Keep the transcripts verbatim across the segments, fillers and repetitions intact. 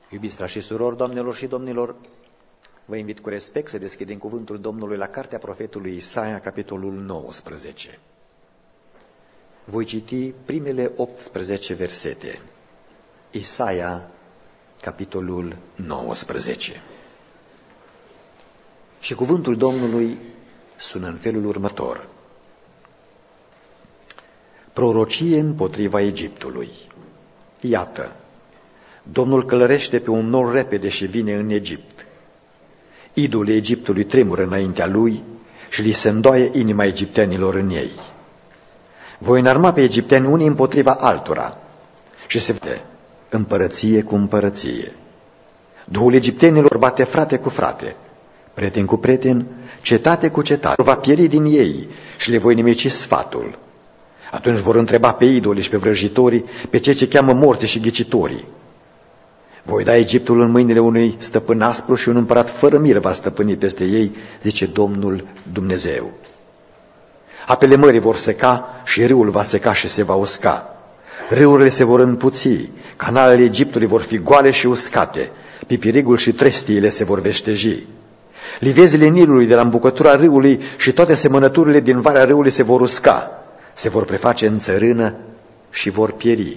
Iubiți frați și surori, doamnelor și domnilor, vă invit cu respect să deschidem cuvântul Domnului la cartea profetului Isaia, capitolul nouăsprezece. Voi citi primele optsprezece versete. Isaia, capitolul nouăsprezece. Și cuvântul Domnului sună în felul următor. Prorocie împotriva Egiptului. Iată, Domnul călărește pe un nor repede și vine în Egipt. Idolii Egiptului tremură înaintea lui și li se îndoaie inima egiptenilor în ei. Voi înarma pe egipteni unii împotriva altora și se vede împărăție cu împărăție. Duhul egiptenilor bate frate cu frate, prieten cu prieten, cetate cu cetate. Va pieri din ei și le voi nimici sfatul. Atunci vor întreba pe idoli și pe vrăjitorii, pe cei ce cheamă morții și ghicitorii. Voi da Egiptul în mâinile unui stăpân aspru și un împărat fără milă va stăpâni peste ei, zice Domnul Dumnezeu. Apele mării vor seca și râul va seca și se va usca. Râurile se vor împuți, canalele Egiptului vor fi goale și uscate, pipirigul și trestiile se vor veșteji. Livezile Nilului de la îmbucătura râului și toate semănăturile din valea râului se vor usca, se vor preface în țărână și vor pieri.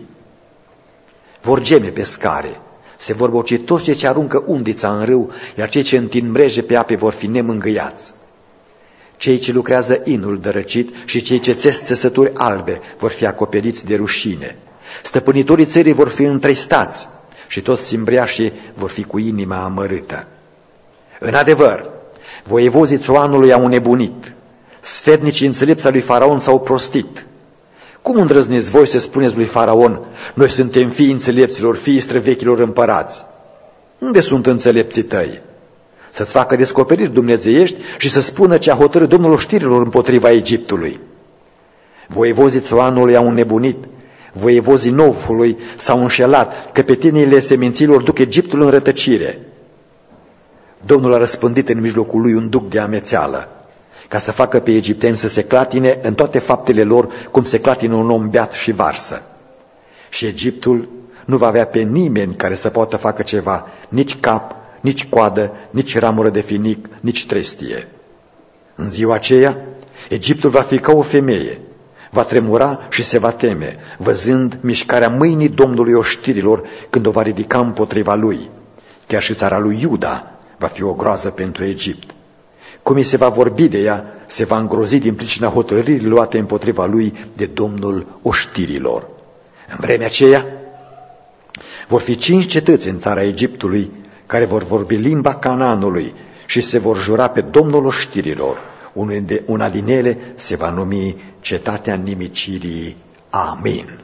Vor geme pe scare, se vor boci toți cei ce aruncă undița în râu, iar cei ce întind mreje pe ape vor fi nemângâiați. Cei ce lucrează inul dărăcit și cei ce țes țesături albe vor fi acoperiți de rușine. Stăpânitorii țării vor fi întristați și toți simbriașii vor fi cu inima amărâtă. În adevăr, voievozii țoanului au nebunit, sfetnicii înțelepți lui Faraon s-au prostit. Cum îndrăzniți voi să spuneți lui Faraon, noi suntem fii înțelepților, fii străvechilor împărați? Unde sunt înțelepții tăi? Să-ți facă descoperiri dumnezeiești și să spună ce a hotărât Domnul oștirilor împotriva Egiptului. Voievozii țoanului au înnebunit, voievozii Novului s-au înșelat, căpetenile seminților duc Egiptul în rătăcire. Domnul a răspândit în mijlocul lui un duc de amețeală, ca să facă pe egipteni să se clatine în toate faptele lor, cum se clatină un om beat și varsă. Și Egiptul nu va avea pe nimeni care să poată facă ceva, nici cap, nici coadă, nici ramură de finic, nici trestie. În ziua aceea, Egiptul va fi ca o femeie, va tremura și se va teme, văzând mișcarea mâinii Domnului oștirilor când o va ridica împotriva lui. Chiar și țara lui Iuda va fi o groază pentru Egipt. Cum îi se va vorbi de ea, se va îngrozi din pricina hotărârii luate împotriva lui de Domnul oștirilor. În vremea aceea vor fi cinci cetăți în țara Egiptului care vor vorbi limba Canaanului și se vor jura pe Domnul oștirilor. Una din ele se va numi Cetatea Nimicirii. Amin.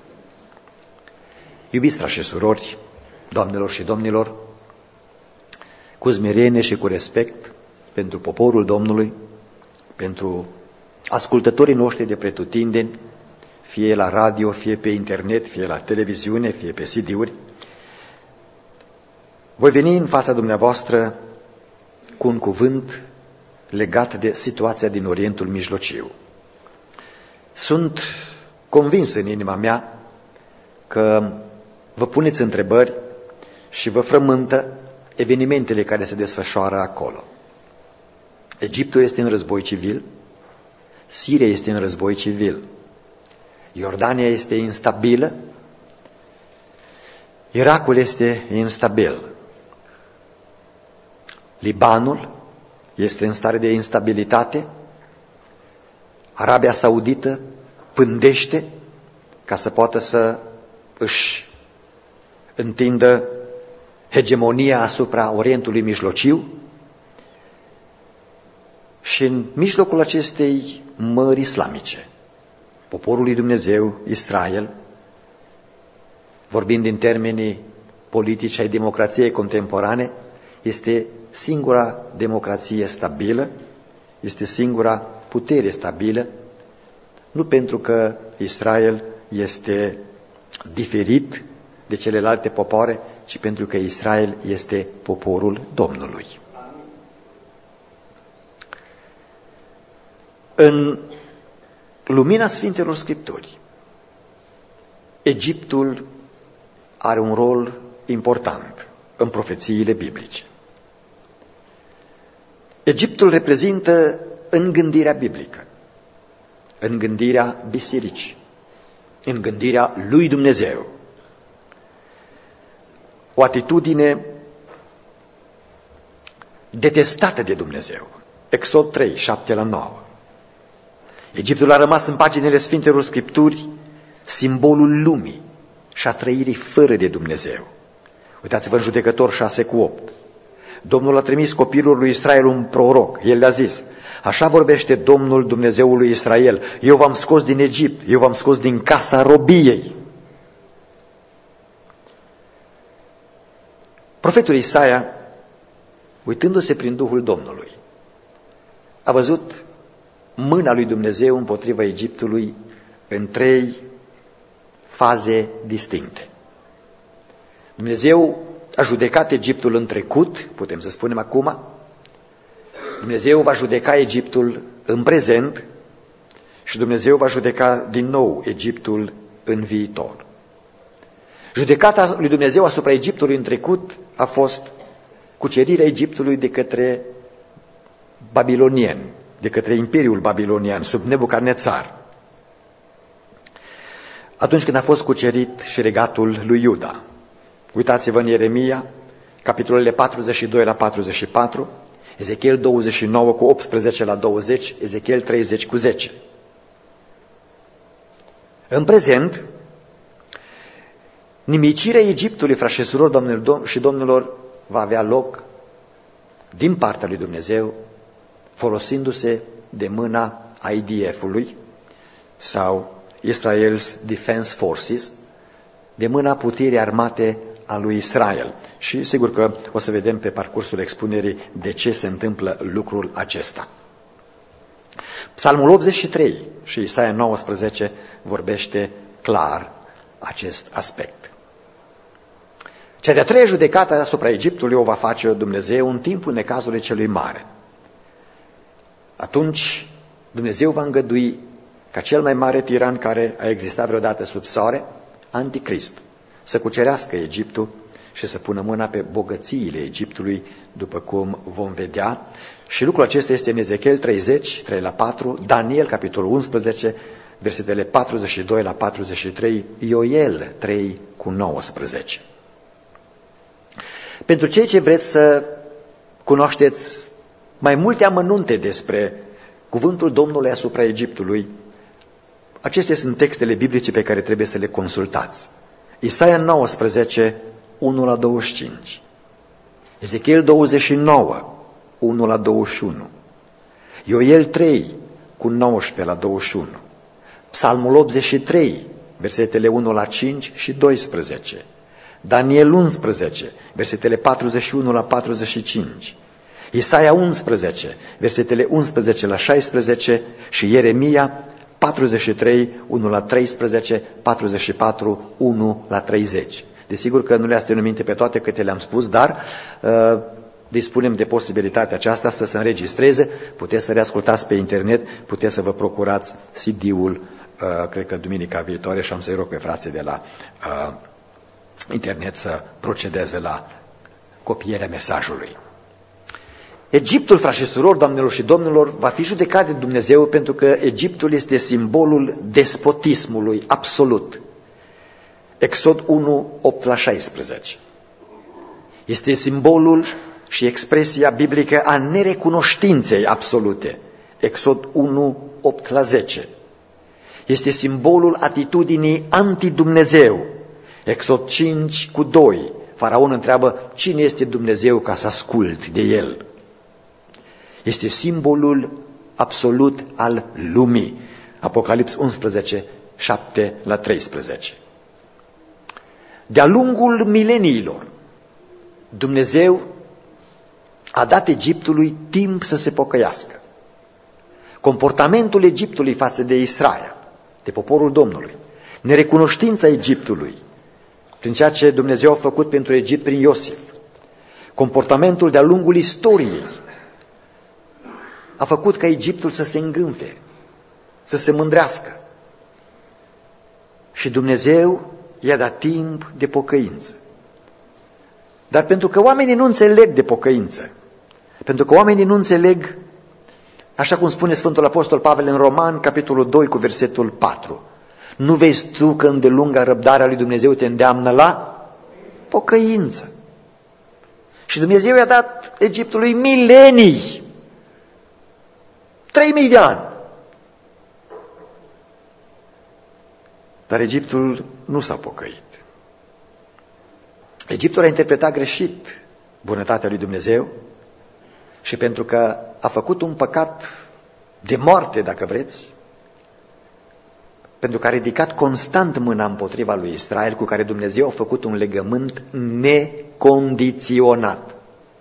Iubiți frați și surori, doamnelor și domnilor, cu smerenie și cu respect pentru poporul Domnului, pentru ascultătorii noștri de pretutindeni, fie la radio, fie pe internet, fie la televiziune, fie pe C D-uri, voi veni în fața dumneavoastră cu un cuvânt legat de situația din Orientul Mijlociu. Sunt convins în inima mea că vă puneți întrebări și vă frământă evenimentele care se desfășoară acolo. Egiptul este în război civil, Siria este în război civil, Iordania este instabilă, Irakul este instabil, Libanul este în stare de instabilitate, Arabia Saudită pândește ca să poată să își întindă hegemonia asupra Orientului Mijlociu. Și în mijlocul acestei mări islamice, poporul lui Dumnezeu, Israel, vorbind în termenii politici ai democrației contemporane, este singura democrație stabilă, este singura putere stabilă, nu pentru că Israel este diferit de celelalte popoare, ci pentru că Israel este poporul Domnului. În lumina Sfintelor Scripturi, Egiptul are un rol important. în profețiile biblice. Egiptul reprezintă în gândirea biblică, în gândirea bisericii, în gândirea lui Dumnezeu, o atitudine detestată de Dumnezeu. Exod trei, șapte la nouă. Egiptul a rămas în paginile Sfintelor Scripturi simbolul lumii și a trăirii fără de Dumnezeu. Uitați-vă în Judecător șase cu opt. Domnul a trimis copilul lui Israel un proroc. El le-a zis: așa vorbește Domnul Dumnezeul lui Israel: eu v-am scos din Egipt, eu v-am scos din casa robiei. Profetul Isaia, uitându-se prin Duhul Domnului, a văzut mâna lui Dumnezeu împotriva Egiptului în trei faze distincte. Dumnezeu a judecat Egiptul în trecut, putem să spunem acum. Dumnezeu va judeca Egiptul în prezent și Dumnezeu va judeca din nou Egiptul în viitor. Judecata lui Dumnezeu asupra Egiptului în trecut a fost cucerirea Egiptului de către babilonieni, de către Imperiul Babilonian, sub Nebucadnețar. Atunci când a fost cucerit și regatul lui Iuda. Uitați-vă în Ieremia, capitolele patruzeci și doi la patruzeci și patru, Ezechiel douăzeci și nouă cu optsprezece la douăzeci, Ezechiel treizeci cu zece. În prezent, nimicirea Egiptului, frați și surori, doamnelor și domnilor, va avea loc din partea lui Dumnezeu, folosindu-se de mâna I D F-ului sau Israel's Defense Forces, de mâna puterii armate a lui Israel. Și sigur că o să vedem pe parcursul expunerii de ce se întâmplă lucrul acesta. Psalmul optzeci și trei și Isaia nouăsprezece vorbește clar acest aspect. Cea de-a treia judecată asupra Egiptului o va face Dumnezeu în timpul necazului celui mare. Atunci Dumnezeu va îngădui ca cel mai mare tiran care a existat vreodată sub soare, Anticrist, să cucerească Egiptul și să pună mâna pe bogățiile Egiptului, după cum vom vedea. Și lucrul acesta este în Ezechiel treizeci, trei la patru, Daniel, capitolul unsprezece, versetele patruzeci și doi la patruzeci și trei, Ioel trei cu nouăsprezece. Pentru cei ce vreți să cunoașteți mai multe amănunte despre cuvântul Domnului asupra Egiptului, acestea sunt textele biblice pe care trebuie să le consultați. Isaia nouăsprezece, unu la douăzeci și cinci, Ezechiel douăzeci și nouă, unu la douăzeci și unu, Ioel trei, cu nouăsprezece la douăzeci și unu, Psalmul optzeci și trei, versetele unu la cinci și doisprezece, Daniel unsprezece, versetele patruzeci și unu la patruzeci și cinci, Isaia unsprezece, versetele unsprezece la șaisprezece și Ieremia patruzeci și trei, unu la treisprezece, patruzeci și patru, unu la treizeci. Desigur că nu le-ați ținut minte pe toate câte le-am spus, dar uh, dispunem de posibilitatea aceasta să se înregistreze, puteți să reascultați pe internet, puteți să vă procurați C D-ul, uh, cred că duminica viitoare, și am să-i rog pe frații de la uh, internet să procedeze la copierea mesajului. Egiptul, frați și surori, doamnelor și domnilor, va fi judecat de Dumnezeu pentru că Egiptul este simbolul despotismului absolut. Exod unu, opt la șaisprezece. Este simbolul și expresia biblică a nerecunoștinței absolute. Exod unu, opt la zece. Este simbolul atitudinii anti-Dumnezeu. Exod cinci cu doi. Faraon întreabă: cine este Dumnezeu ca să ascult de el? Este simbolul absolut al lumii. Apocalips unsprezece, șapte la treisprezece. De-a lungul mileniilor, Dumnezeu a dat Egiptului timp să se pocăiască. Comportamentul Egiptului față de Israel, de poporul Domnului, nerecunoștința Egiptului, prin ceea ce Dumnezeu a făcut pentru Egipt prin Iosif, comportamentul de-a lungul istoriei, a făcut ca Egiptul să se îngânfe, să se mândrească. Și Dumnezeu i-a dat timp de pocăință. Dar pentru că oamenii nu înțeleg de pocăință, pentru că oamenii nu înțeleg, așa cum spune Sfântul Apostol Pavel în Roman, capitolul doi, cu versetul patru, nu vezi tu că îndelunga răbdarea lui Dumnezeu te îndeamnă la pocăință. Și Dumnezeu i-a dat Egiptului milenii, trei mii de ani. Dar Egiptul nu s-a pocăit. Egiptul a interpretat greșit bunătatea lui Dumnezeu și pentru că a făcut un păcat de moarte, dacă vreți, pentru că a ridicat constant mâna împotriva lui Israel, cu care Dumnezeu a făcut un legământ necondiționat.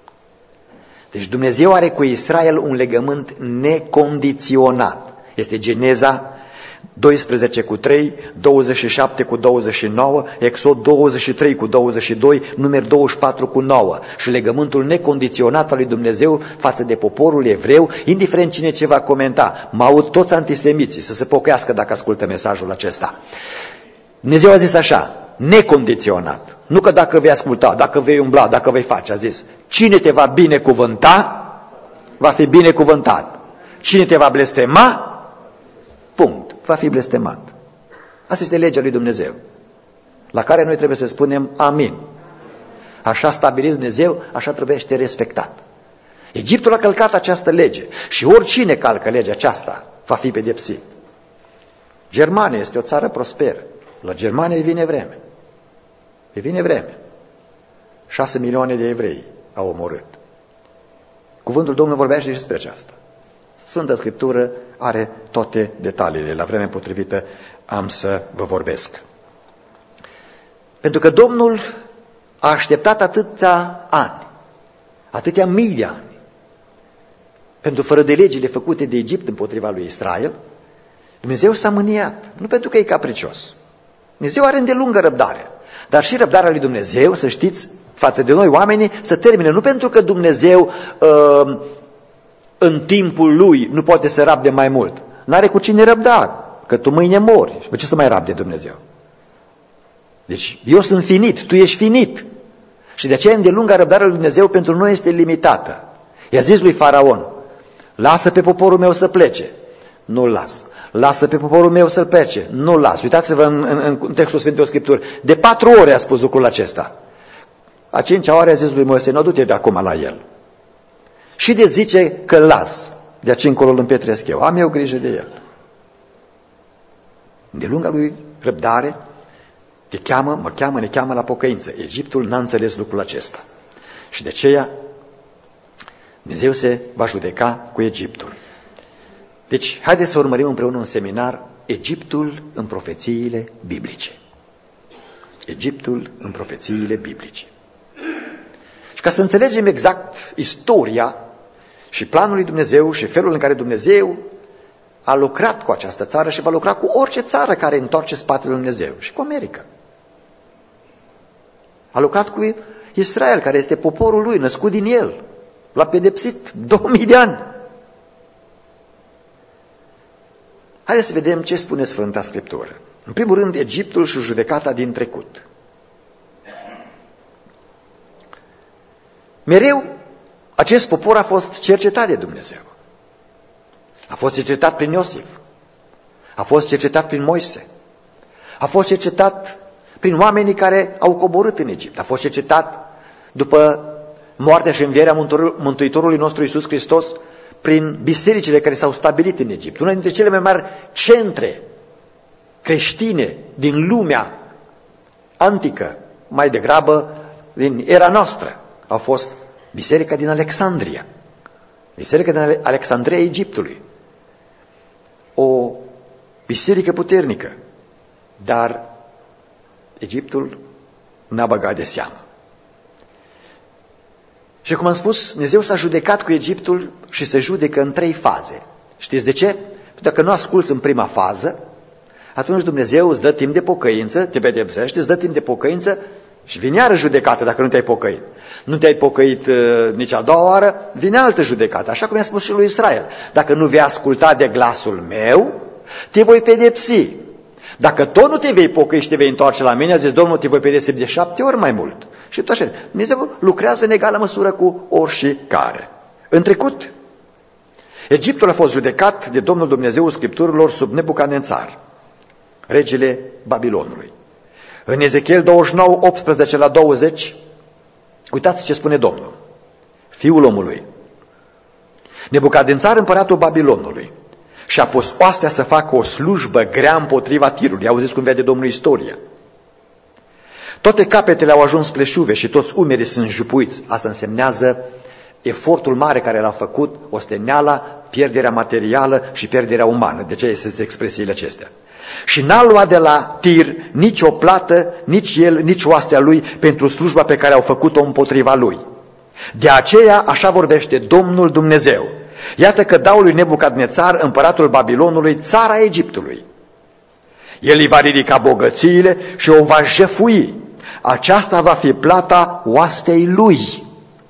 Deci Dumnezeu are cu Israel un legământ necondiționat. Este Geneza doisprezece cu trei, douăzeci și șapte cu douăzeci și nouă, Exod douăzeci și trei cu douăzeci și doi, Numeri douăzeci și patru cu nouă. Și legământul necondiționat al lui Dumnezeu față de poporul evreu, indiferent cine ce va comenta, mă aud toți antisemiții să se pocăiască dacă ascultă mesajul acesta. Dumnezeu a zis așa, necondiționat, nu că dacă vei asculta, dacă vei umbla, dacă vei face, a zis, cine te va binecuvânta, va fi binecuvântat. Cine te va blestema, punct, va fi blestemat. Asta este legea lui Dumnezeu, la care noi trebuie să spunem amin. Așa a stabilit Dumnezeu, așa trebuie să te respectat. Egiptul a călcat această lege și oricine calcă legea aceasta va fi pedepsit. Germania este o țară prosperă. La Germania îi vine vreme. Îi vine vreme. Șase milioane de evrei au omorât. Cuvântul Domnului vorbește și despre aceasta. Sfânta Scriptură are toate detaliile. La vremea potrivită am să vă vorbesc. Pentru că Domnul a așteptat atâția ani, atâtea mii de ani, pentru fără de legile făcute de Egipt împotriva lui Israel, Dumnezeu s-a mâniat. Nu pentru că e capricios. Dumnezeu are îndelungă răbdare. Dar și răbdarea lui Dumnezeu, să știți, față de noi oamenii, să termine. Nu pentru că Dumnezeu uh, în timpul lui nu poate să rabde mai mult. N-are cu cine răbda, că tu mâine mori. Pe ce să mai rabde Dumnezeu? Deci eu sunt finit, tu ești finit. Și de aceea îndelunga răbdarea lui Dumnezeu pentru noi este limitată. I-a zis lui Faraon, lasă pe poporul meu să plece. Nu-l las. Lasă pe poporul meu să-l plece. Nu-l las. Uitați-vă în, în, în textul Sfântului Scripturi. De patru ore a spus lucrul acesta. A cincea oară a zis lui Moise, nu du-te de acum la el. Și de zice că las. De aici încolo îl împietresc eu. Am eu grijă de el. De lunga lui răbdare, te cheamă, mă cheamă, ne cheamă la pocăință. Egiptul n-a înțeles lucrul acesta. Și de aceea Dumnezeu se va judeca cu Egiptul. Deci, haideți să urmărim împreună un seminar Egiptul în profețiile biblice. Egiptul în profețiile biblice. Și ca să înțelegem exact istoria și planul lui Dumnezeu și felul în care Dumnezeu a lucrat cu această țară și va lucra cu orice țară care întoarce spatele lui Dumnezeu și cu America. A lucrat cu Israel, care este poporul lui, născut din el. L-a pedepsit două mii de ani. Haideți să vedem ce spune Sfânta Scriptură. În primul rând, Egiptul și judecata din trecut. Mereu, acest popor a fost cercetat de Dumnezeu. A fost cercetat prin Iosif. A fost cercetat prin Moise. A fost cercetat prin oamenii care au coborât în Egipt. A fost cercetat după moartea și învierea Mântuitorului nostru Iisus Hristos prin bisericile care s-au stabilit în Egipt. Una dintre cele mai mari centre creștine din lumea antică, mai degrabă din era noastră, a fost biserica din Alexandria. Biserica din Alexandria Egiptului. O biserică puternică, dar Egiptul n-a băgat de seamă. Și cum am spus, Dumnezeu s-a judecat cu Egiptul și se judecă în trei faze. Știți de ce? Pentru că dacă nu asculți în prima fază, atunci Dumnezeu îți dă timp de pocăință, te pedepsește, îți dă timp de pocăință și vine iară judecată dacă nu te-ai pocăit. Nu te-ai pocăit uh, nici a doua oară, vine altă judecată. Așa cum i-a spus și lui Israel. Dacă nu vei asculta de glasul meu, te voi pedepsi. Dacă tot nu te vei pocăi și te vei întoarce la mine, a zis Domnul, te voi pedepsi de șapte ori mai mult. Și tot așa, Dumnezeu lucrează în egală măsură cu oricare. În trecut, Egiptul a fost judecat de Domnul Dumnezeul Scripturilor sub Nebucadnețar, regele Babilonului. În Ezechiel douăzeci și nouă, optsprezece la douăzeci, uitați ce spune Domnul. Fiul omului, Nebucadnețar, împăratul Babilonului, și-a pus oastea să facă o slujbă grea împotriva tirului. Auziți cum vede Domnul istoria. Toate capetele au ajuns pleșuve și toți umerii sunt jupuiți. Asta însemnează efortul mare care l-a făcut, osteneala, pierderea materială și pierderea umană. De ce este expresiile acestea? Și n-a luat de la tir nici o plată, nici el, nici oastea lui pentru slujba pe care au făcut-o împotriva lui. De aceea așa vorbește Domnul Dumnezeu. Iată că dau lui Nebucadnețar, împăratul Babilonului, țara Egiptului. El îi va ridica bogățiile și o va jefui. Aceasta va fi plata oastei lui.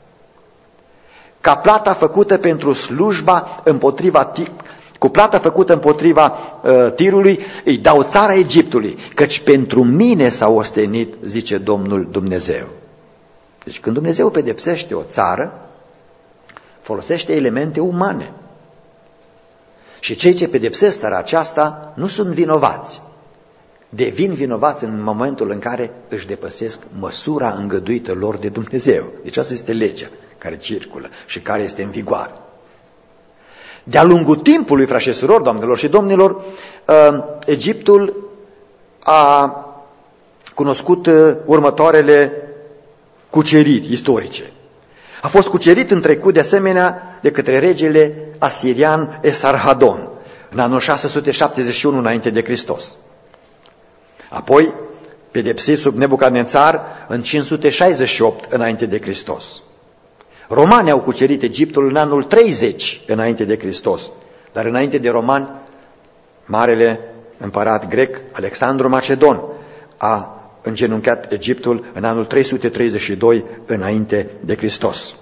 Ca plata făcută pentru slujba împotriva cu plata făcută împotriva uh, tirului, îi dau țara Egiptului, căci pentru mine s-a ostenit, zice Domnul Dumnezeu. Deci când Dumnezeu pedepsește o țară, folosește elemente umane. Și cei ce pedepsesc țara aceasta nu sunt vinovați. Devin vinovați în momentul în care își depăsesc măsura îngăduită lor de Dumnezeu. Deci asta este legea care circulă și care este în vigoare. De-a lungul timpului, frați și surori, doamnelor și domnilor, Egiptul a cunoscut următoarele cuceriri istorice. A fost cucerit în trecut de asemenea de către regele asirian Esarhadon în anul șase sute șaptezeci și unu înainte de Hristos. Apoi pedepsit sub Nebucadnețar în cinci sute șaizeci și opt înainte de Hristos. Romanii au cucerit Egiptul în anul treizeci înainte de Hristos, dar înainte de romani, marele împărat grec Alexandru Macedon a îngenunchiat Egiptul în anul trei sute treizeci și doi înainte de Hristos.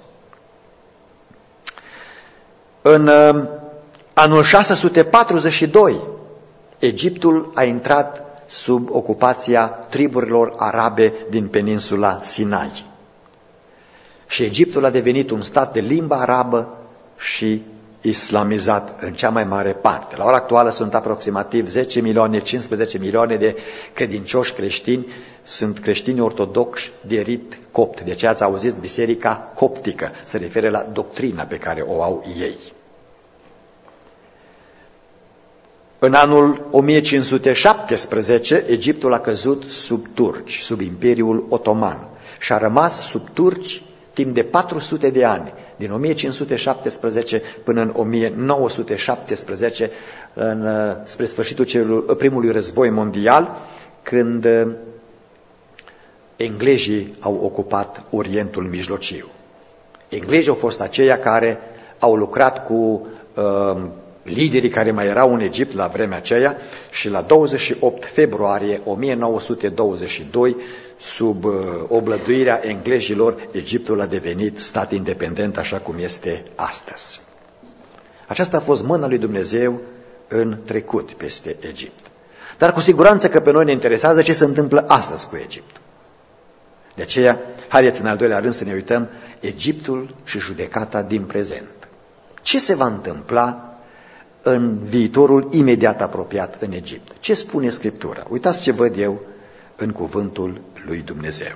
În uh, anul șase sute patruzeci și doi, Egiptul a intrat sub ocupația triburilor arabe din peninsula Sinai. Și Egiptul a devenit un stat de limba arabă și islamizat în cea mai mare parte. La ora actuală sunt aproximativ zece milioane, cincisprezece milioane de credincioși creștini, sunt creștini ortodoxi de rit copt. De ce ați auzit biserica coptică? Se referă la doctrina pe care o au ei. În anul o mie cinci sute șaptesprezece, Egiptul a căzut sub turci, sub Imperiul Otoman și a rămas sub turci timp de patru sute de ani, din o mie cinci sute șaptesprezece până în o mie nouă sute șaptesprezece, în, spre sfârșitul celul, primului război mondial, când englezii au ocupat Orientul Mijlociu. Englezii au fost aceia care au lucrat cu uh, liderii care mai erau în Egipt la vremea aceea și la douăzeci și opt februarie o mie nouă sute douăzeci și doi, sub uh, oblăduirea englezilor, Egiptul a devenit stat independent așa cum este astăzi. Aceasta a fost mâna lui Dumnezeu în trecut peste Egipt. Dar cu siguranță că pe noi ne interesează ce se întâmplă astăzi cu Egipt. De aceea, haideți în al doilea rând să ne uităm Egiptul și judecata din prezent. Ce se va întâmpla în viitorul imediat apropiat în Egipt? Ce spune Scriptura? Uitați ce văd eu în cuvântul lui Dumnezeu.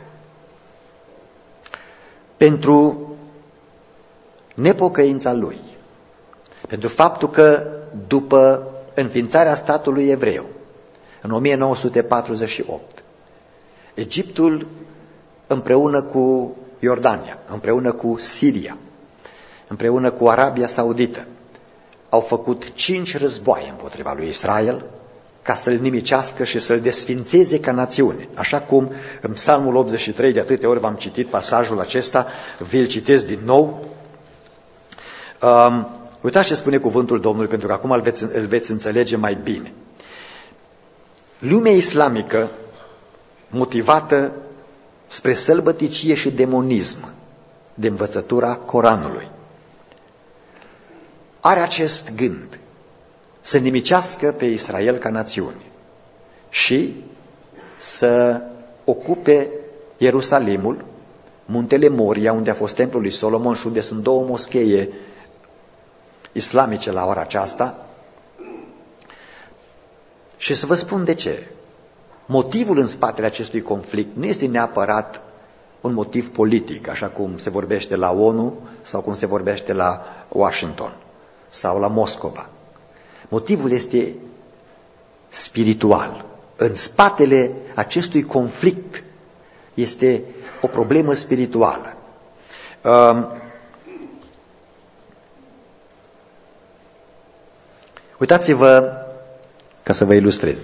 Pentru nepocăința lui, pentru faptul că după înființarea statului evreu, în o mie nouă sute patruzeci și opt, Egiptul împreună cu Iordania, împreună cu Siria, împreună cu Arabia Saudită, au făcut cinci războaie împotriva lui Israel ca să-l nimicească și să-l desfințeze ca națiune. Așa cum în Psalmul optzeci și trei, de atâtea ori v-am citit pasajul acesta, vi-l citesc din nou. Um, uitați ce spune cuvântul Domnului, pentru că acum îl veți, îl veți înțelege mai bine. Lumea islamică, motivată spre sălbăticie și demonism de învățătura Coranului, are acest gând să nimicească pe Israel ca națiune și să ocupe Ierusalimul, muntele Moria, unde a fost templul lui Solomon și unde sunt două moschee islamice la ora aceasta. Și să vă spun de ce. Motivul în spatele acestui conflict nu este neapărat un motiv politic, așa cum se vorbește la O N U sau cum se vorbește la Washington sau la Moscova. Motivul este spiritual. În spatele acestui conflict este o problemă spirituală. Uh, uitați-vă, ca să vă ilustrez,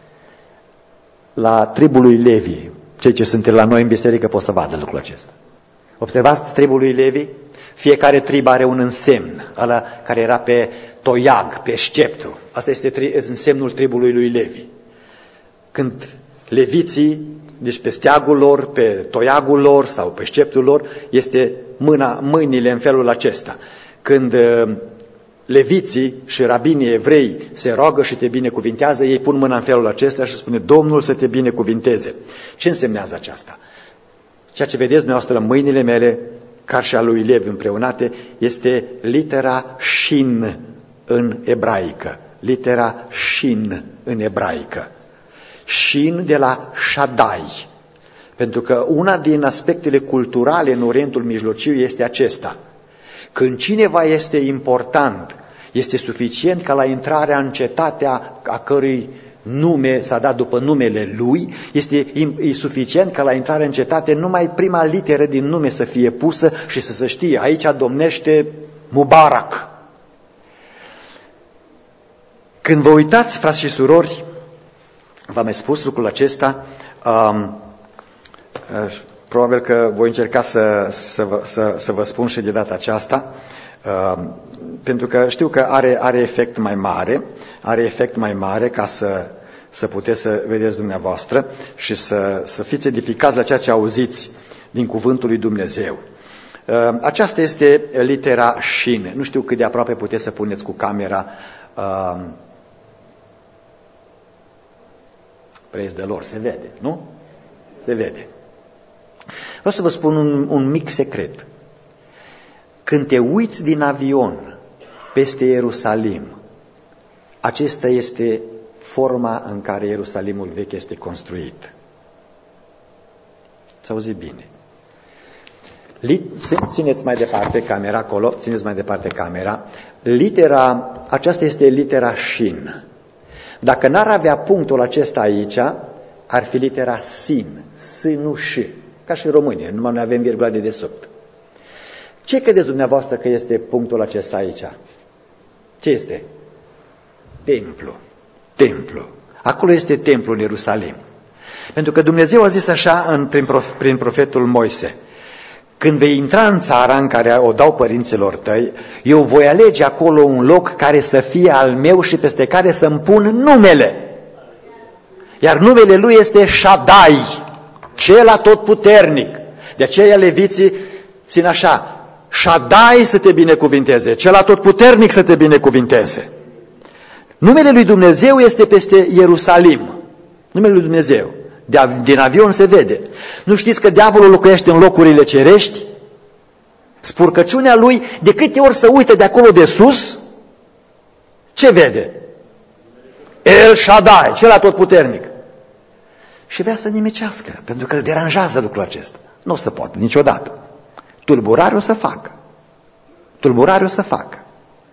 la tribul lui Levi. Cei ce sunt la noi în biserică pot să vadă lucrul acesta. Observați tribul lui Levi? Fiecare trib are un însemn, ăla care era pe toiag, pe sceptru. Asta este tri- însemnul tribului lui Levi. Când leviții, deci pe steagul lor, pe toiagul lor sau pe sceptrul lor, este mâna, mâinile în felul acesta. Când uh, leviții și rabinii evrei se roagă și te binecuvintează, ei pun mâna în felul acesta și spune: Domnul să te binecuvinteze. Ce însemnează aceasta? Ceea ce vedeți dumneavoastră în mâinile mele, ca și a lui Levi împreunate, este litera Shin în ebraică. Litera Shin în ebraică. Shin de la Shaddai. Pentru că una din aspectele culturale în Orientul Mijlociu este acesta. Când cineva este important, este suficient ca la intrarea în cetatea a cărui nume s-a dat după numele lui, este e suficient ca la intrarea în cetate numai prima literă din nume să fie pusă și să se știe: aici domnește Mubarak. Când vă uitați, frați și surori, v-am mai spus lucrul acesta, um, probabil că voi încerca să, să, vă, să, să vă spun și de data aceasta, uh, pentru că știu că are, are efect mai mare, are efect mai mare ca să, să puteți să vedeți dumneavoastră și să, să fiți edificați la ceea ce auziți din cuvântul lui Dumnezeu. Uh, aceasta este litera Shin. Nu știu cât de aproape puteți să puneți cu camera. Uh, Praise the Lord, se vede, nu? Se vede. Vreau să vă spun un, un mic secret. Când te uiți din avion peste Ierusalim, acesta este forma în care Ierusalimul vechi este construit. Ați auzit bine. Țineți mai departe camera acolo, țineți mai departe camera. Litera, aceasta este litera Shin. Dacă n-ar avea punctul acesta aici, ar fi litera Sin, S, nu Ș, ca și în România, numai noi avem virgula de desubt. Ce credeți dumneavoastră că este punctul acesta aici? Ce este? Templu. Templu. Acolo este templul în Ierusalim. Pentru că Dumnezeu a zis așa în, prin, prof, prin profetul Moise: când vei intra în țara în care o dau părinților tăi, eu voi alege acolo un loc care să fie al meu și peste care să-mi pun numele. Iar numele lui este Shaddai, cel atotputernic. De aceea leviții țin așa: Shaddai să te binecuvinteze, cel atotputernic să te binecuvinteze. Numele lui Dumnezeu este peste Ierusalim. Numele lui Dumnezeu. De, din avion se vede. Nu știți că diavolul locuiește în locurile cerești? Spurcăciunea lui, de câte ori se uită de acolo de sus, ce vede? El Shaddai, cel atotputernic. Și vrea să nimicească, pentru că îl deranjează lucrul acesta. Nu o să poată niciodată. Tulburare o să facă. Tulburare o să facă.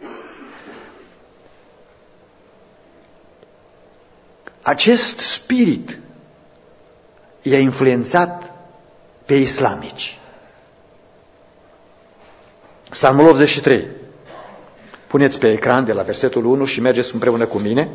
Acest spirit i-a influențat pe islamici. Psalmul optzeci și trei. Puneți pe ecran de la versetul unu și mergeți împreună cu mine.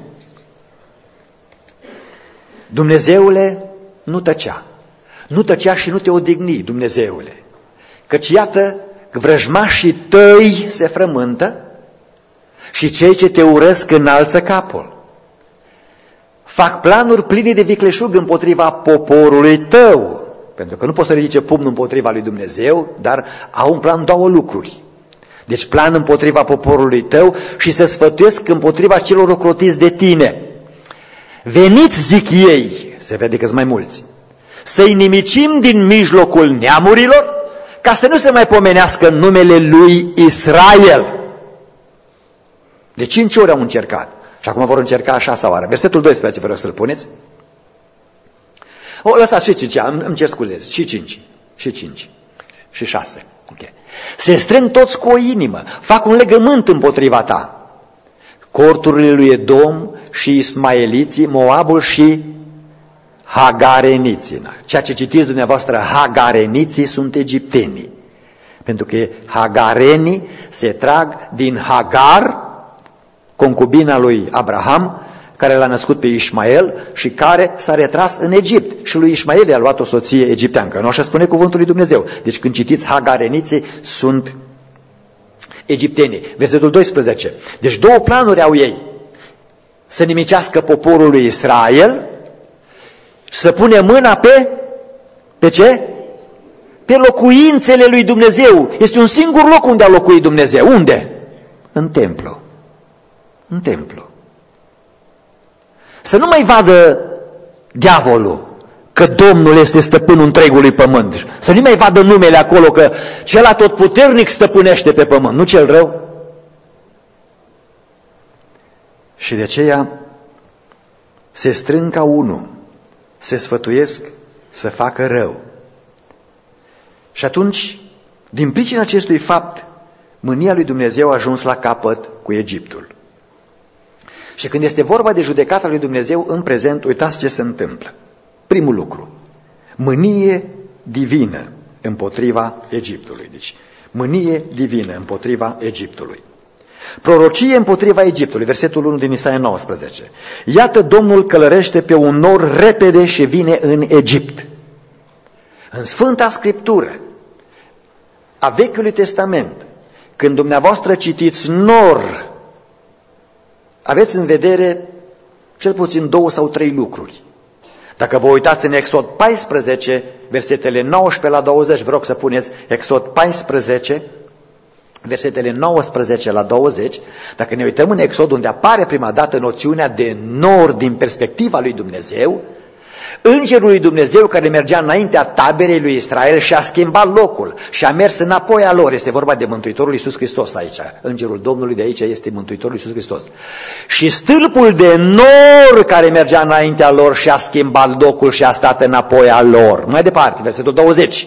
Dumnezeule, nu tăcea. Nu tăcea și nu te odihni, Dumnezeule. Căci iată, vrăjmașii tăi se frământă și cei ce te urăsc înalță capul. Fac planuri pline de vicleșug împotriva poporului tău. Pentru că nu poți să ridice pumnul împotriva lui Dumnezeu, dar au un plan două lucruri. Deci plan împotriva poporului tău și se sfătuiesc împotriva celor ocrotiți de tine. veniți, zic ei, se vede că-s mai mulți, să-i nimicim din mijlocul neamurilor, ca să nu se mai pomenească numele lui Israel. De cinci ori au încercat și acum vor încerca a șasea oară. Versetul doisprezece, vă rog să-l puneți. O, lăsați și cinci, îmi cer scuze, și cinci, și cinci, și șase. Okay. Se strâng toți cu o inimă, fac un legământ împotriva ta. Corturile lui Edom și ismaeliții, Moabul și hagareniții. Ceea ce citiți dumneavoastră, hagareniții, sunt egiptenii. Pentru că hagarenii se trag din Hagar, concubina lui Abraham, care l-a născut pe Ismael și care s-a retras în Egipt. Și lui Ismael i-a luat o soție egipteancă. Nu așa spune cuvântul lui Dumnezeu. Deci când citiți hagareniții, sunt egiptenii. Versetul doisprezece. Deci două planuri au ei. Să nimicească poporul lui Israel, să pune mâna pe, pe ce? Pe locuințele lui Dumnezeu. Este un singur loc unde a locuit Dumnezeu. Unde? În templu. În templu. Să nu mai vadă diavolul că Domnul este stăpânul întregului pământ. Să nu mai vadă numele acolo că cel atotputernic stăpânește pe pământ, nu cel rău. Și de aceea se strâng ca unul, se sfătuiesc să facă rău. Și atunci, din pricina acestui fapt, mânia lui Dumnezeu a ajuns la capăt cu Egiptul. Și când este vorba de judecata lui Dumnezeu în prezent, uitați ce se întâmplă. Primul lucru, mânie divină împotriva Egiptului. Deci, mânie divină împotriva Egiptului. Prorocie împotriva Egiptului, versetul unu din Isaia nouăsprezece. Iată, Domnul călărește pe un nor repede și vine în Egipt. În Sfânta Scriptură a Vechiului Testament, când dumneavoastră citiți nor, aveți în vedere cel puțin două sau trei lucruri. Dacă vă uitați în Exod paisprezece, versetele nouăsprezece la douăzeci, vă rog să puneți Exod paisprezece, versetele nouăsprezece la douăzeci, dacă ne uităm în Exod, unde apare prima dată noțiunea de nor din perspectiva lui Dumnezeu, îngerul lui Dumnezeu care mergea înaintea taberei lui Israel și a schimbat locul și a mers înapoi a lor. Este vorba de Mântuitorul Iisus Hristos aici. Îngerul Domnului de aici este Mântuitorul Iisus Hristos. Și stâlpul de nor care mergea înaintea lor și a schimbat locul și a stat înapoi a lor. Mai departe, versetul douăzeci.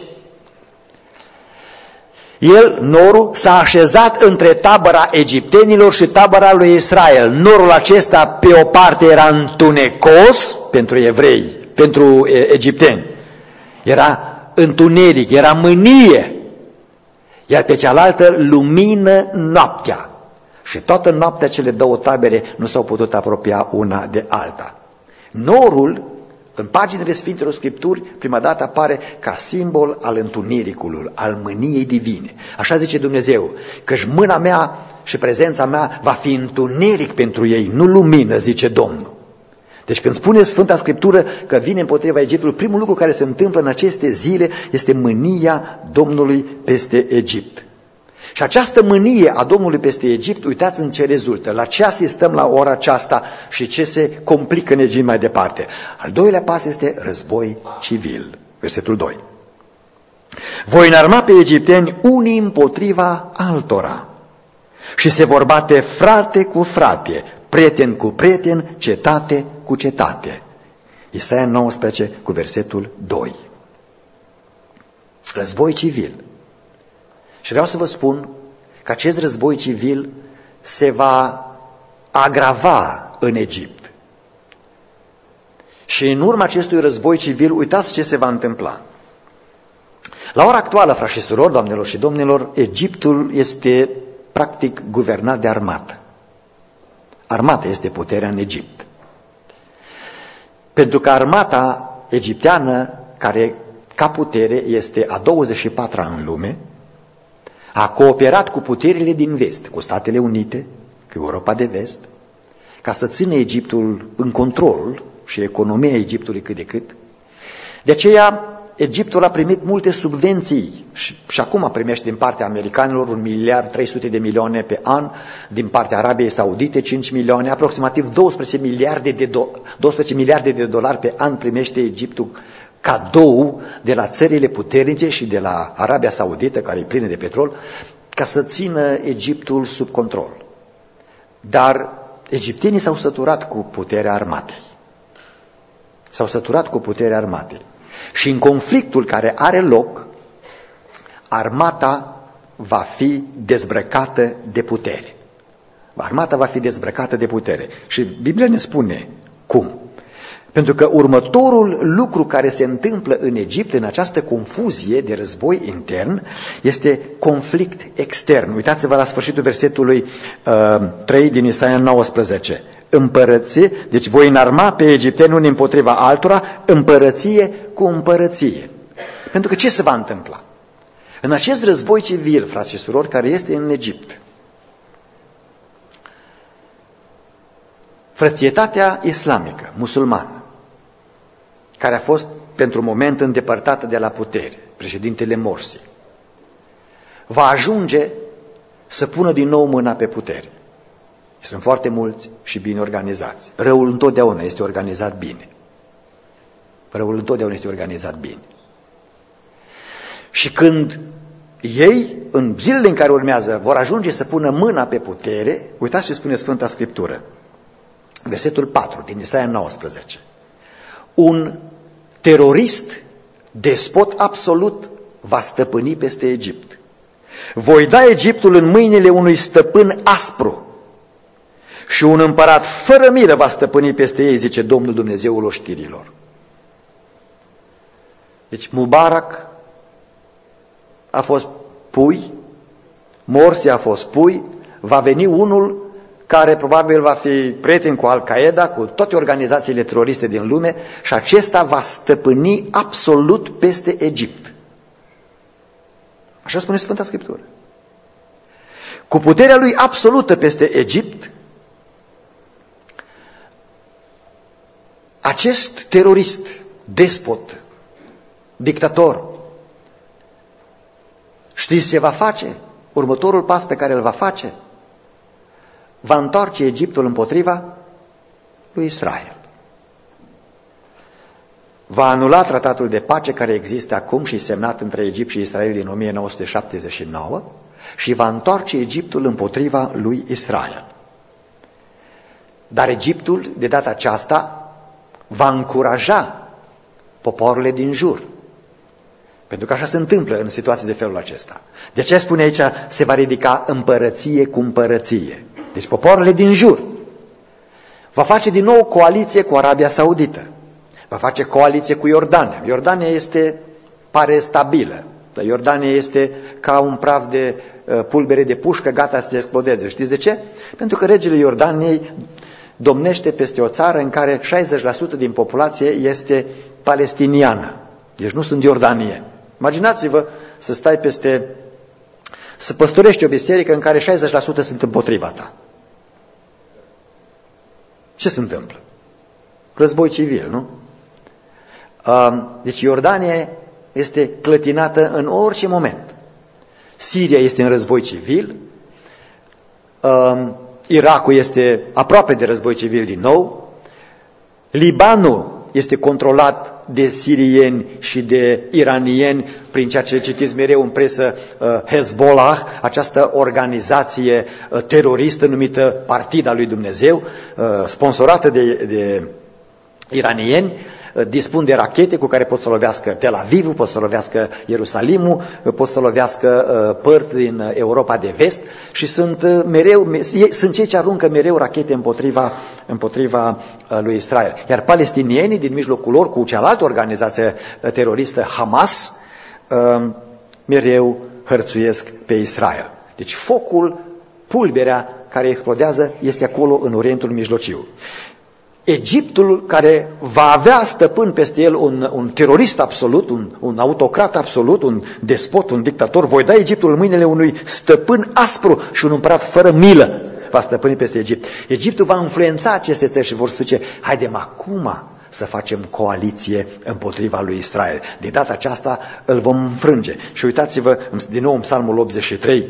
El, norul, s-a așezat între tabăra egiptenilor și tabăra lui Israel. Norul acesta pe o parte era întunecos pentru evrei, pentru egipteni. Era întuneric, era mânie. Iar pe cealaltă lumină noaptea. Și toată noaptea cele două tabere nu s-au putut apropia una de alta. Norul, în paginile Sfintelor Scripturi, prima dată apare ca simbol al întunericului, al mâniei divine. Așa zice Dumnezeu, că-și mâna mea și prezența mea va fi întuneric pentru ei, nu lumină, zice Domnul. Deci când spune Sfânta Scriptură că vine împotriva Egiptului, primul lucru care se întâmplă în aceste zile este mânia Domnului peste Egipt. Și această mânie a Domnului peste Egipt, uitați în ce rezultă, la ce asistăm la ora aceasta și ce se complică în Egipt mai departe. Al doilea pas este război civil, versetul doi. Voi înarma pe egipteni unii împotriva altora și se vor bate frate cu frate, prieten cu prieten, cetate cu cetate. Isaia nouăsprezece cu versetul doi. Război civil. Și vreau să vă spun că acest război civil se va agrava în Egipt. Și în urma acestui război civil, uitați ce se va întâmpla. La ora actuală, frați și surori, doamnelor și domnilor, Egiptul este practic guvernat de armată. Armata este puterea în Egipt. Pentru că armata egipteană, care ca putere este a douăzeci și patra în lume, a cooperat cu puterile din vest, cu Statele Unite, cu Europa de vest, ca să țină Egiptul în control și economia Egiptului cât de cât. De aceea, Egiptul a primit multe subvenții și, și acum primește din partea americanilor un miliard trei sute de milioane pe an, din partea Arabiei Saudite cinci milioane, aproximativ doisprezece miliarde de, do- doisprezece miliarde de dolari pe an primește Egiptul cadou de la țările puternice și de la Arabia Saudită, care e plină de petrol, ca să țină Egiptul sub control. Dar egiptenii s-au săturat cu puterea armatei. S-au săturat cu puterea armatei. Și în conflictul care are loc, armata va fi dezbrăcată de putere. Armata va fi dezbrăcată de putere. Și Biblia ne spune cum. Pentru că următorul lucru care se întâmplă în Egipt, în această confuzie de război intern, este conflict extern. Uitați-vă la sfârșitul versetului uh, trei din Isaia nouăsprezece. Împărăție, deci voi înarma pe egipteni unii împotriva altora, împărăție cu împărăție. Pentru că ce se va întâmpla? În acest război civil, frați și surori, care este în Egipt, frățietatea islamică, musulmană, care a fost pentru un moment îndepărtată de la putere, președintele Morsi, va ajunge să pună din nou mâna pe putere. Sunt foarte mulți și bine organizați. Răul întotdeauna este organizat bine. Răul întotdeauna este organizat bine. Și când ei, în zilele în care urmează, vor ajunge să pună mâna pe putere, uitați ce spune Sfânta Scriptură. Versetul patru din Isaia nouăsprezece. Un terorist, despot absolut, va stăpâni peste Egipt. Voi da Egiptul în mâinile unui stăpân aspru și un împărat fără milă va stăpâni peste ei, zice Domnul Dumnezeul oștirilor. Deci Mubarak a fost pui, Morsi a fost pui, va veni unul care probabil va fi prieten cu Al-Qaeda, cu toate organizațiile teroriste din lume, și acesta va stăpâni absolut peste Egipt. Așa spune Sfânta Scriptură. Cu puterea lui absolută peste Egipt, acest terorist, despot, dictator, știți ce va face? Următorul pas pe care îl va face? Va întoarce Egiptul împotriva lui Israel. Va anula tratatul de pace care există acum și semnat între Egipt și Israel din o mie nouă sute șaptezeci și nouă și va întoarce Egiptul împotriva lui Israel. Dar Egiptul, de data aceasta, va încuraja poporurile din jur. Pentru că așa se întâmplă în situații de felul acesta. De aceea spune aici, se va ridica împărăție cu împărăție. Deci poporurile din jur. Va face din nou coaliție cu Arabia Saudită. Va face coaliție cu Iordania. Iordania este, pare stabilă. Dar Iordania este ca un praf de uh, pulbere de pușcă gata să se explodeze. Știți de ce? Pentru că regele Iordaniei domnește peste o țară în care șaizeci la sută din populație este palestiniană. Deci nu sunt iordanieni. Imaginați-vă să stai peste, să păstorești o biserică în care șaizeci la sută sunt împotriva ta. Ce se întâmplă? Război civil, nu? Deci Iordania este clătinată în orice moment. Siria este în război civil, Irakul este aproape de război civil din nou, Libanul este controlat de sirieni și de iranieni, prin ceea ce citiți mereu în presă, Hezbollah, această organizație teroristă numită Partida lui Dumnezeu, sponsorată de, de iranieni, dispun de rachete cu care pot să lovească Tel Avivul, pot să lovească Ierusalimul, pot să lovească părți din Europa de vest și sunt mereu, sunt cei ce aruncă mereu rachete împotriva, împotriva lui Israel. Iar palestinienii din mijlocul lor, cu cealaltă organizație teroristă, Hamas, mereu hărțuiesc pe Israel. Deci focul, pulberea care explodează este acolo în Orientul Mijlociu. Egiptul, care va avea stăpân peste el un, un terorist absolut, un, un autocrat absolut, un despot, un dictator, voi da Egiptul în mâinile unui stăpân aspru și un împărat fără milă va stăpâni peste Egipt. Egiptul va influența aceste țări și vor zice, haidem acum să facem coaliție împotriva lui Israel. De data aceasta îl vom înfrânge. Și uitați-vă din nou în Psalmul optzeci și trei.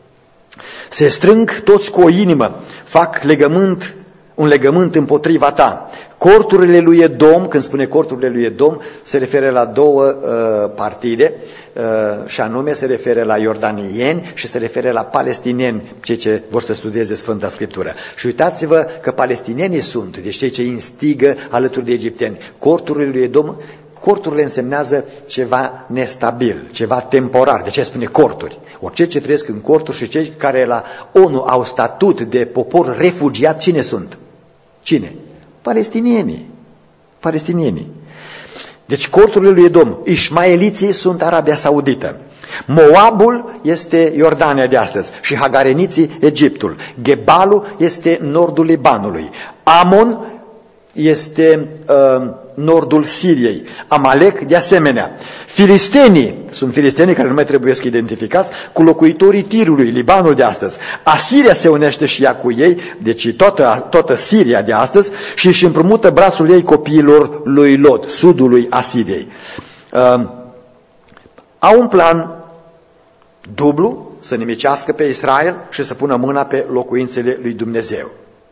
Se strâng toți cu o inimă, fac legământ, un legământ împotriva ta. Corturile lui Edom, când spune corturile lui Edom, se referă la două uh, partide, uh, și anume se referă la iordanieni și se referă la palestinieni, cei ce vor să studieze Sfânta Scriptură. Și uitați-vă că palestinienii sunt, deci cei ce instigă alături de egipteni. Corturile lui Edom, corturile însemnează ceva nestabil, ceva temporar. De ce spune corturi? Orice ce trăiesc în corturi și cei care la ONU au statut de popor refugiat, cine sunt? Cine? Palestinienii. Palestinienii. Deci corturile lui Edom, Ishmaeliții sunt Arabia Saudită. Moabul este Iordania de astăzi și hagareniții Egiptul. Gebalul este nordul Libanului. Amon este uh, nordul Siriei. Amalek de asemenea. Filistenii, sunt filistenii care nu mai trebuie să identificați, cu locuitorii Tirului, Libanul de astăzi. Asiria se unește și ea cu ei, deci toată, toată Siria de astăzi, și își împrumută brațul ei copiilor lui Lot, sudului Asiriei. Uh, au un plan dublu, să nimicească pe Israel și să pună mâna pe locuințele lui Dumnezeu.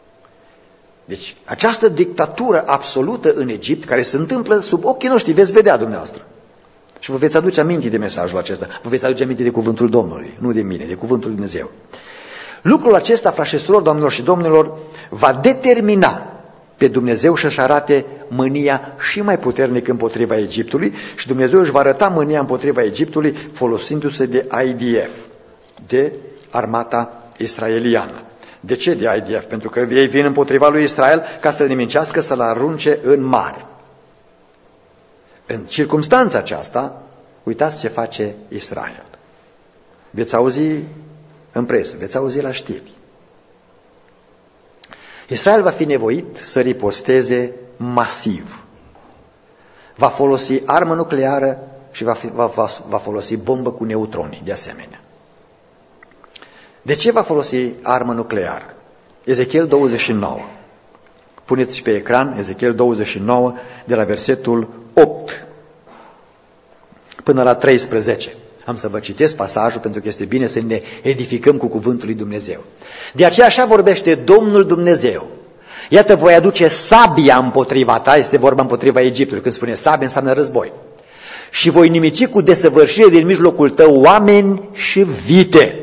Deci, această dictatură absolută în Egipt, care se întâmplă sub ochii noștri, veți vedea dumneavoastră. Și vă veți aduce aminte de mesajul acesta, vă veți aduce aminte de cuvântul Domnului, nu de mine, de cuvântul lui Dumnezeu. Lucrul acesta, frați și surori, doamnelor și domnilor, va determina pe Dumnezeu să-și arate mânia și mai puternic împotriva Egiptului și Dumnezeu își va arăta mânia împotriva Egiptului folosindu-se de I D F, de armata israeliană. De ce de I D F? Pentru că ei vin împotriva lui Israel ca să-l nimicească, să-l arunce în mare. În circumstanța aceasta, uitați ce face Israel. Veți auzi în presă, veți auzi la știri. Israel va fi nevoit să riposteze masiv. Va folosi armă nucleară și va, fi, va, va, va folosi bombă cu neutroni, de asemenea. De ce va folosi armă nucleară? Ezechiel douăzeci și nouă. Puneți și pe ecran Ezechiel douăzeci și nouă de la versetul opt până la treisprezece. Am să vă citesc pasajul pentru că este bine să ne edificăm cu cuvântul lui Dumnezeu. De aceea așa vorbește Domnul Dumnezeu. Iată, voi aduce sabia împotriva ta, este vorba împotriva Egiptului. Când spune sabia, înseamnă război. Și voi nimici cu desăvârșire din mijlocul tău oameni și vite.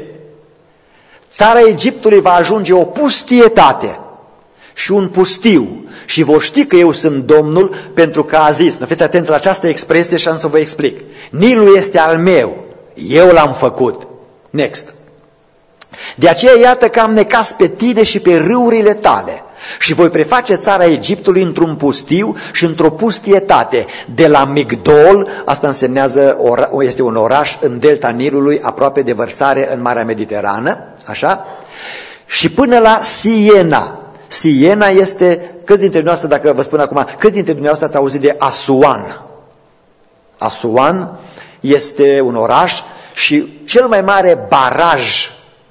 Țara Egiptului va ajunge o pustietate și un pustiu și vor ști că eu sunt Domnul pentru că a zis, nu fiți atenți la această expresie și am să vă explic. Nilul este al meu, eu l-am făcut. Next. De aceea iată că am necas pe tine și pe râurile tale și voi preface țara Egiptului într-un pustiu și într-o pustietate. De la Migdol, asta însemnează, este un oraș în delta Nilului, aproape de vărsare în Marea Mediterană, așa? Și până la Siena. Siena este, câți dintre dumneavoastră, dacă vă spun acum, câți dintre dumneavoastră ați auzit de Asuan? Asuan este un oraș și cel mai mare baraj,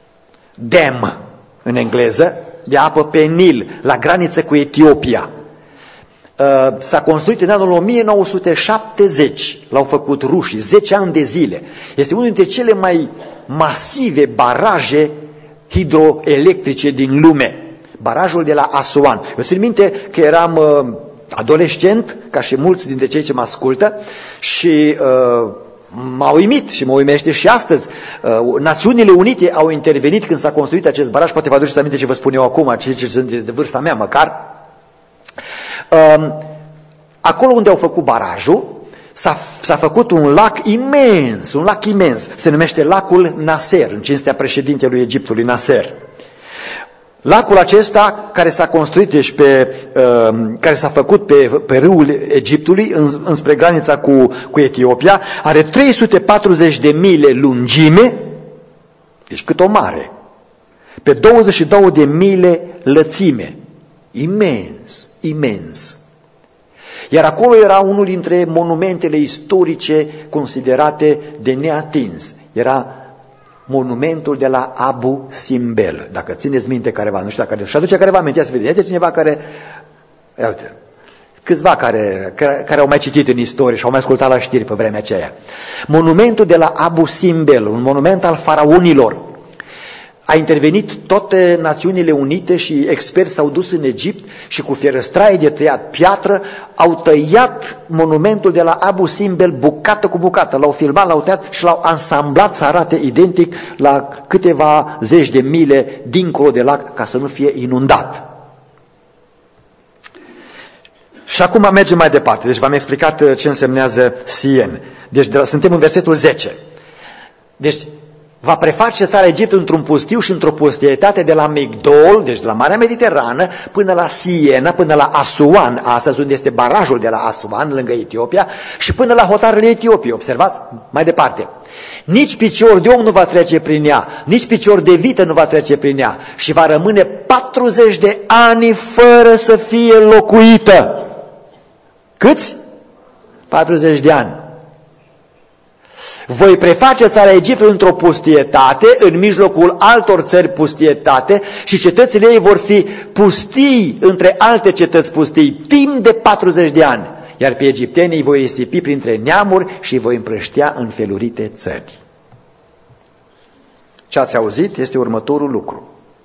dam în engleză, de apă pe Nil, la graniță cu Etiopia. S-a construit în anul o mie nouă sute șaptezeci, l-au făcut rușii, zece ani de zile. Este unul dintre cele mai masive baraje hidroelectrice din lume. Barajul de la Asuan. Eu țin minte că eram uh, adolescent, ca și mulți dintre cei ce mă ascultă, și uh, m-a uimit și mă uimește și astăzi. Uh, Națiunile Unite au intervenit când s-a construit acest baraj, poate vă aduceți aminte ce vă spun eu acum, cei ce sunt de vârsta mea măcar. Uh, acolo unde au făcut barajul, s-a, s-a făcut un lac imens, un lac imens, se numește lacul Nasser, în cinstea președintelui Egiptului Nasser. Lacul acesta, care s-a construit, deci pe, uh, care s-a făcut pe, pe râul Egiptului, în, înspre granița cu, cu Etiopia, are trei sute patruzeci de mile lungime, deci cât o mare, pe douăzeci și două de mile lățime. Imens, imens. Iar acolo era unul dintre monumentele istorice considerate de neatins. Era monumentul de la Abu Simbel. Dacă țineți minte careva, nu știu dacă și aduce careva aminte, să vedeți, cineva care, uite, câțiva care, care, care au mai citit în istorie și au mai ascultat la știri pe vremea aceea. Monumentul de la Abu Simbel, un monument al faraonilor. A intervenit toate Națiunile Unite și experți s-au dus în Egipt și cu fierăstraie de tăiat piatră au tăiat monumentul de la Abu Simbel bucată cu bucată. L-au filmat, l-au tăiat și l-au ansamblat să arate identic la câteva zeci de mile dincolo de lac ca să nu fie inundat. Și acum mergem mai departe. Deci v-am explicat ce însemnează Sien. Deci de, suntem în versetul zece. Deci va preface țara Egipt într-un pustiu și într-o pustietate de la Migdol, deci de la Marea Mediterană, până la Siena, până la Asuan, astăzi unde este barajul de la Asuan, lângă Etiopia, și până la hotarele Etiopiei. Observați mai departe. Nici picior de om nu va trece prin ea, nici picior de vită nu va trece prin ea și va rămâne patruzeci de ani fără să fie locuită. Câți? patruzeci de ani. Voi preface țara Egiptului într-o pustietate, în mijlocul altor țări pustietate, și cetățile ei vor fi pustii între alte cetăți pustii, timp de patruzeci de ani. Iar pe egiptenii îi voi risipi printre neamuri și îi voi împrăștia în felurite țări. Ce ați auzit este următorul lucru.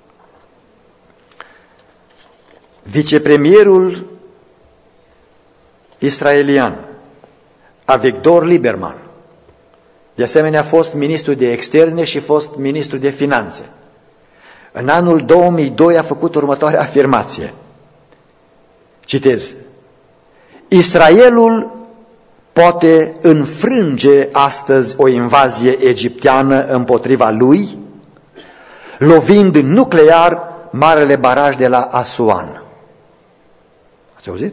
Vicepremierul israelian, Avigdor Lieberman, de asemenea a fost ministru de externe și fost ministru de finanțe. În anul două mii doi a făcut următoarea afirmație. Citez. Israelul poate înfrânge astăzi o invazie egipteană împotriva lui, lovind nuclear marele baraj de la Asuan. Ați auzit?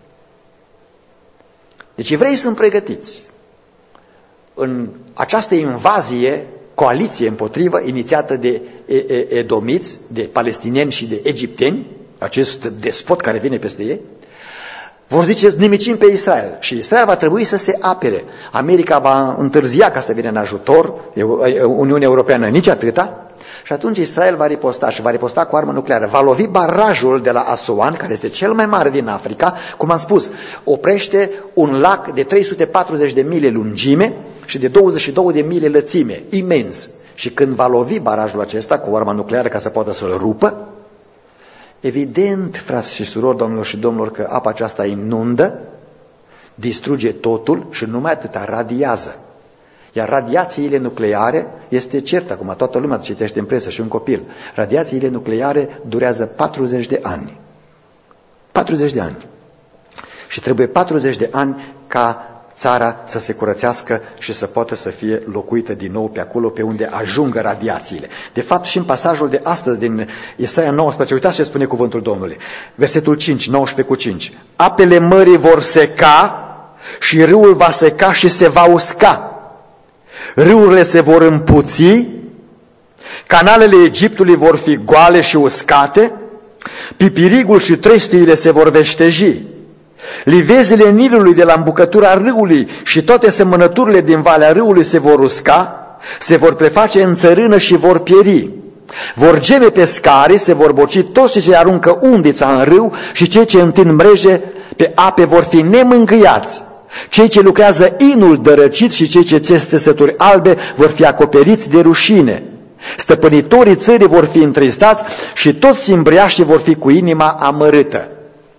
Deci evreii sunt pregătiți. În această invazie, coaliție împotrivă, inițiată de edomiți, de palestinieni și de egipteni, acest despot care vine peste ei, vor zice, nimicim pe Israel și Israel va trebui să se apere. America va întârzia ca să vină în ajutor, Uniunea Europeană nici atâta, și atunci Israel va riposta și va riposta cu armă nucleară. Va lovi barajul de la Asuan, care este cel mai mare din Africa, cum am spus, oprește un lac de trei sute patruzeci de mile lungime și de douăzeci și două de mile lățime, imens. Și când va lovi barajul acesta cu arma nucleară ca să poată să-l rupă, evident, frați și surori, domnilor și domnilor, că apa aceasta inundă, distruge totul și numai atâta, radiază. Iar radiațiile nucleare, este cert acum, toată lumea citește în presă și un copil, radiațiile nucleare durează patruzeci de ani. patruzeci de ani. Și trebuie patruzeci de ani ca țara să se curățească și să poată să fie locuită din nou pe acolo, pe unde ajungă radiațiile. De fapt, și în pasajul de astăzi din Isaia nouăsprezece, uitați ce spune cuvântul Domnului. Versetul cinci, nouăsprezece cu cinci. Apele mării vor seca și râul va seca și se va usca. Râurile se vor împuți, canalele Egiptului vor fi goale și uscate, pipirigul și trestiile se vor veșteji. Livezile Nilului de la îmbucătura râului și toate semănăturile din valea râului se vor usca, se vor preface în țărână și vor pieri. Vor geme pescarii, se vor boci toți cei ce aruncă undița în râu și cei ce întind mreje pe ape vor fi nemângâiați. Cei ce lucrează inul dărăcit și cei ce țes țesături albe vor fi acoperiți de rușine. Stăpânitorii țării vor fi întristați și toți simbriașii vor fi cu inima amărâtă.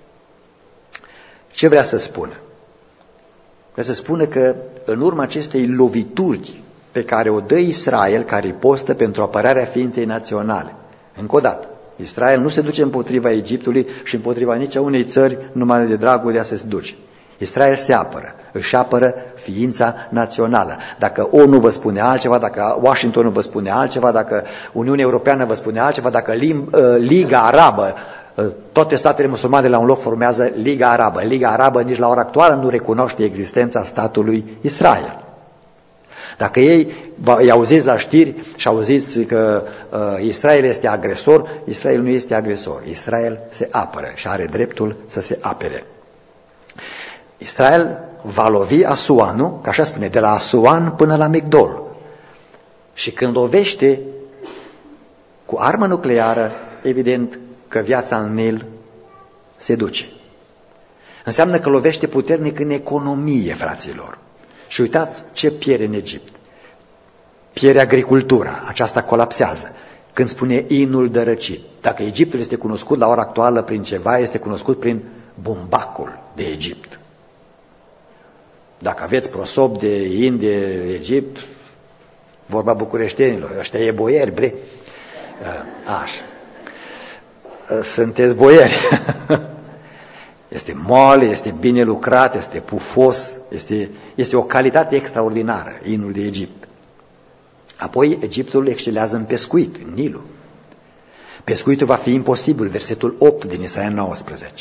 Ce vrea să spună? Vrea să spună că în urma acestei lovituri pe care o dă Israel ca ripostă pentru apărarea ființei naționale, încă o dată, Israel nu se duce împotriva Egiptului și împotriva nici a unei țări numai de dragul de a se duce. Israel se apără, își apără ființa națională. Dacă O N U vă spune altceva, dacă Washington vă spune altceva, dacă Uniunea Europeană vă spune altceva, dacă Liga Arabă, toate statele musulmane la un loc formează Liga Arabă. Liga Arabă nici la ora actuală nu recunoaște existența statului Israel. Dacă ei îi auziți la știri și auziți că uh, Israel este agresor, Israel nu este agresor. Israel se apără și are dreptul să se apere. Israel va lovi Asuanul, că așa spune, de la Asuan până la Migdol. Și când lovește cu armă nucleară, evident că viața în Nil se duce. Înseamnă că lovește puternic în economie, fraților. Și uitați ce pierde în Egipt. Pierde agricultura, aceasta colapsează. Când spune inul dărăcit. Dacă Egiptul este cunoscut la ora actuală prin ceva, este cunoscut prin bumbacul de Egipt. Dacă aveți prosop de in de Egipt, vorba bucureștenilor, ăștia e boieri, bre. Așa. Sunteți boieri. Este moale, este bine lucrat, este pufos, este, este o calitate extraordinară, inul de Egipt. Apoi Egiptul excelează în pescuit, în Nilul. Pescuitul va fi imposibil, versetul opt din Isaia nouăsprezece.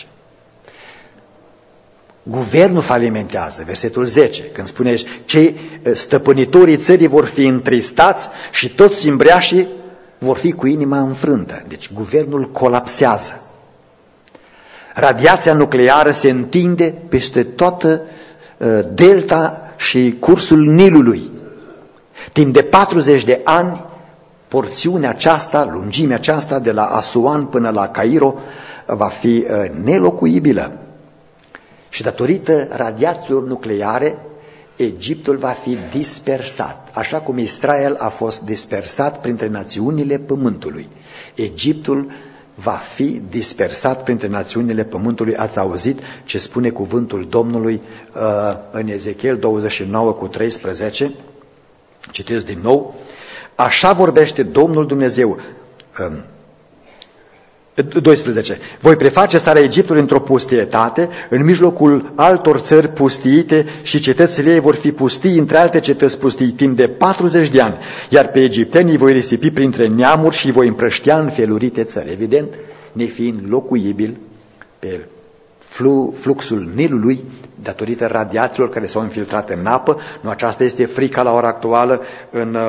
Guvernul falimentează, versetul zece, când spune cei stăpânitorii țării vor fi întristați și toți cimbreașii vor fi cu inima înfrântă. Deci guvernul colapsează. Radiația nucleară se întinde peste toată uh, delta și cursul Nilului. Timp de patruzeci de ani, porțiunea aceasta, lungimea aceasta, de la Asuan până la Cairo, va fi uh, nelocuibilă. Și datorită radiațiilor nucleare, Egiptul va fi dispersat, așa cum Israel a fost dispersat printre națiunile pământului. Egiptul va fi dispersat printre națiunile pământului. Ați auzit ce spune cuvântul Domnului uh, în Ezechiel douăzeci și nouă cu treisprezece? Citesc din nou. Așa vorbește Domnul Dumnezeu. Uh, doisprezece. Voi preface starea Egiptului într-o pustietate, în mijlocul altor țări pustiite și cetățile ei vor fi pustii între alte cetăți pustii timp de patruzeci de ani, iar pe egiptenii voi risipi printre neamuri și voi împrăștia în felurite țări. Evident, nefiind locuibil pe flu, fluxul Nilului, datorită radiațiilor care s-au infiltrat în apă. Nu aceasta este frica la ora actuală în...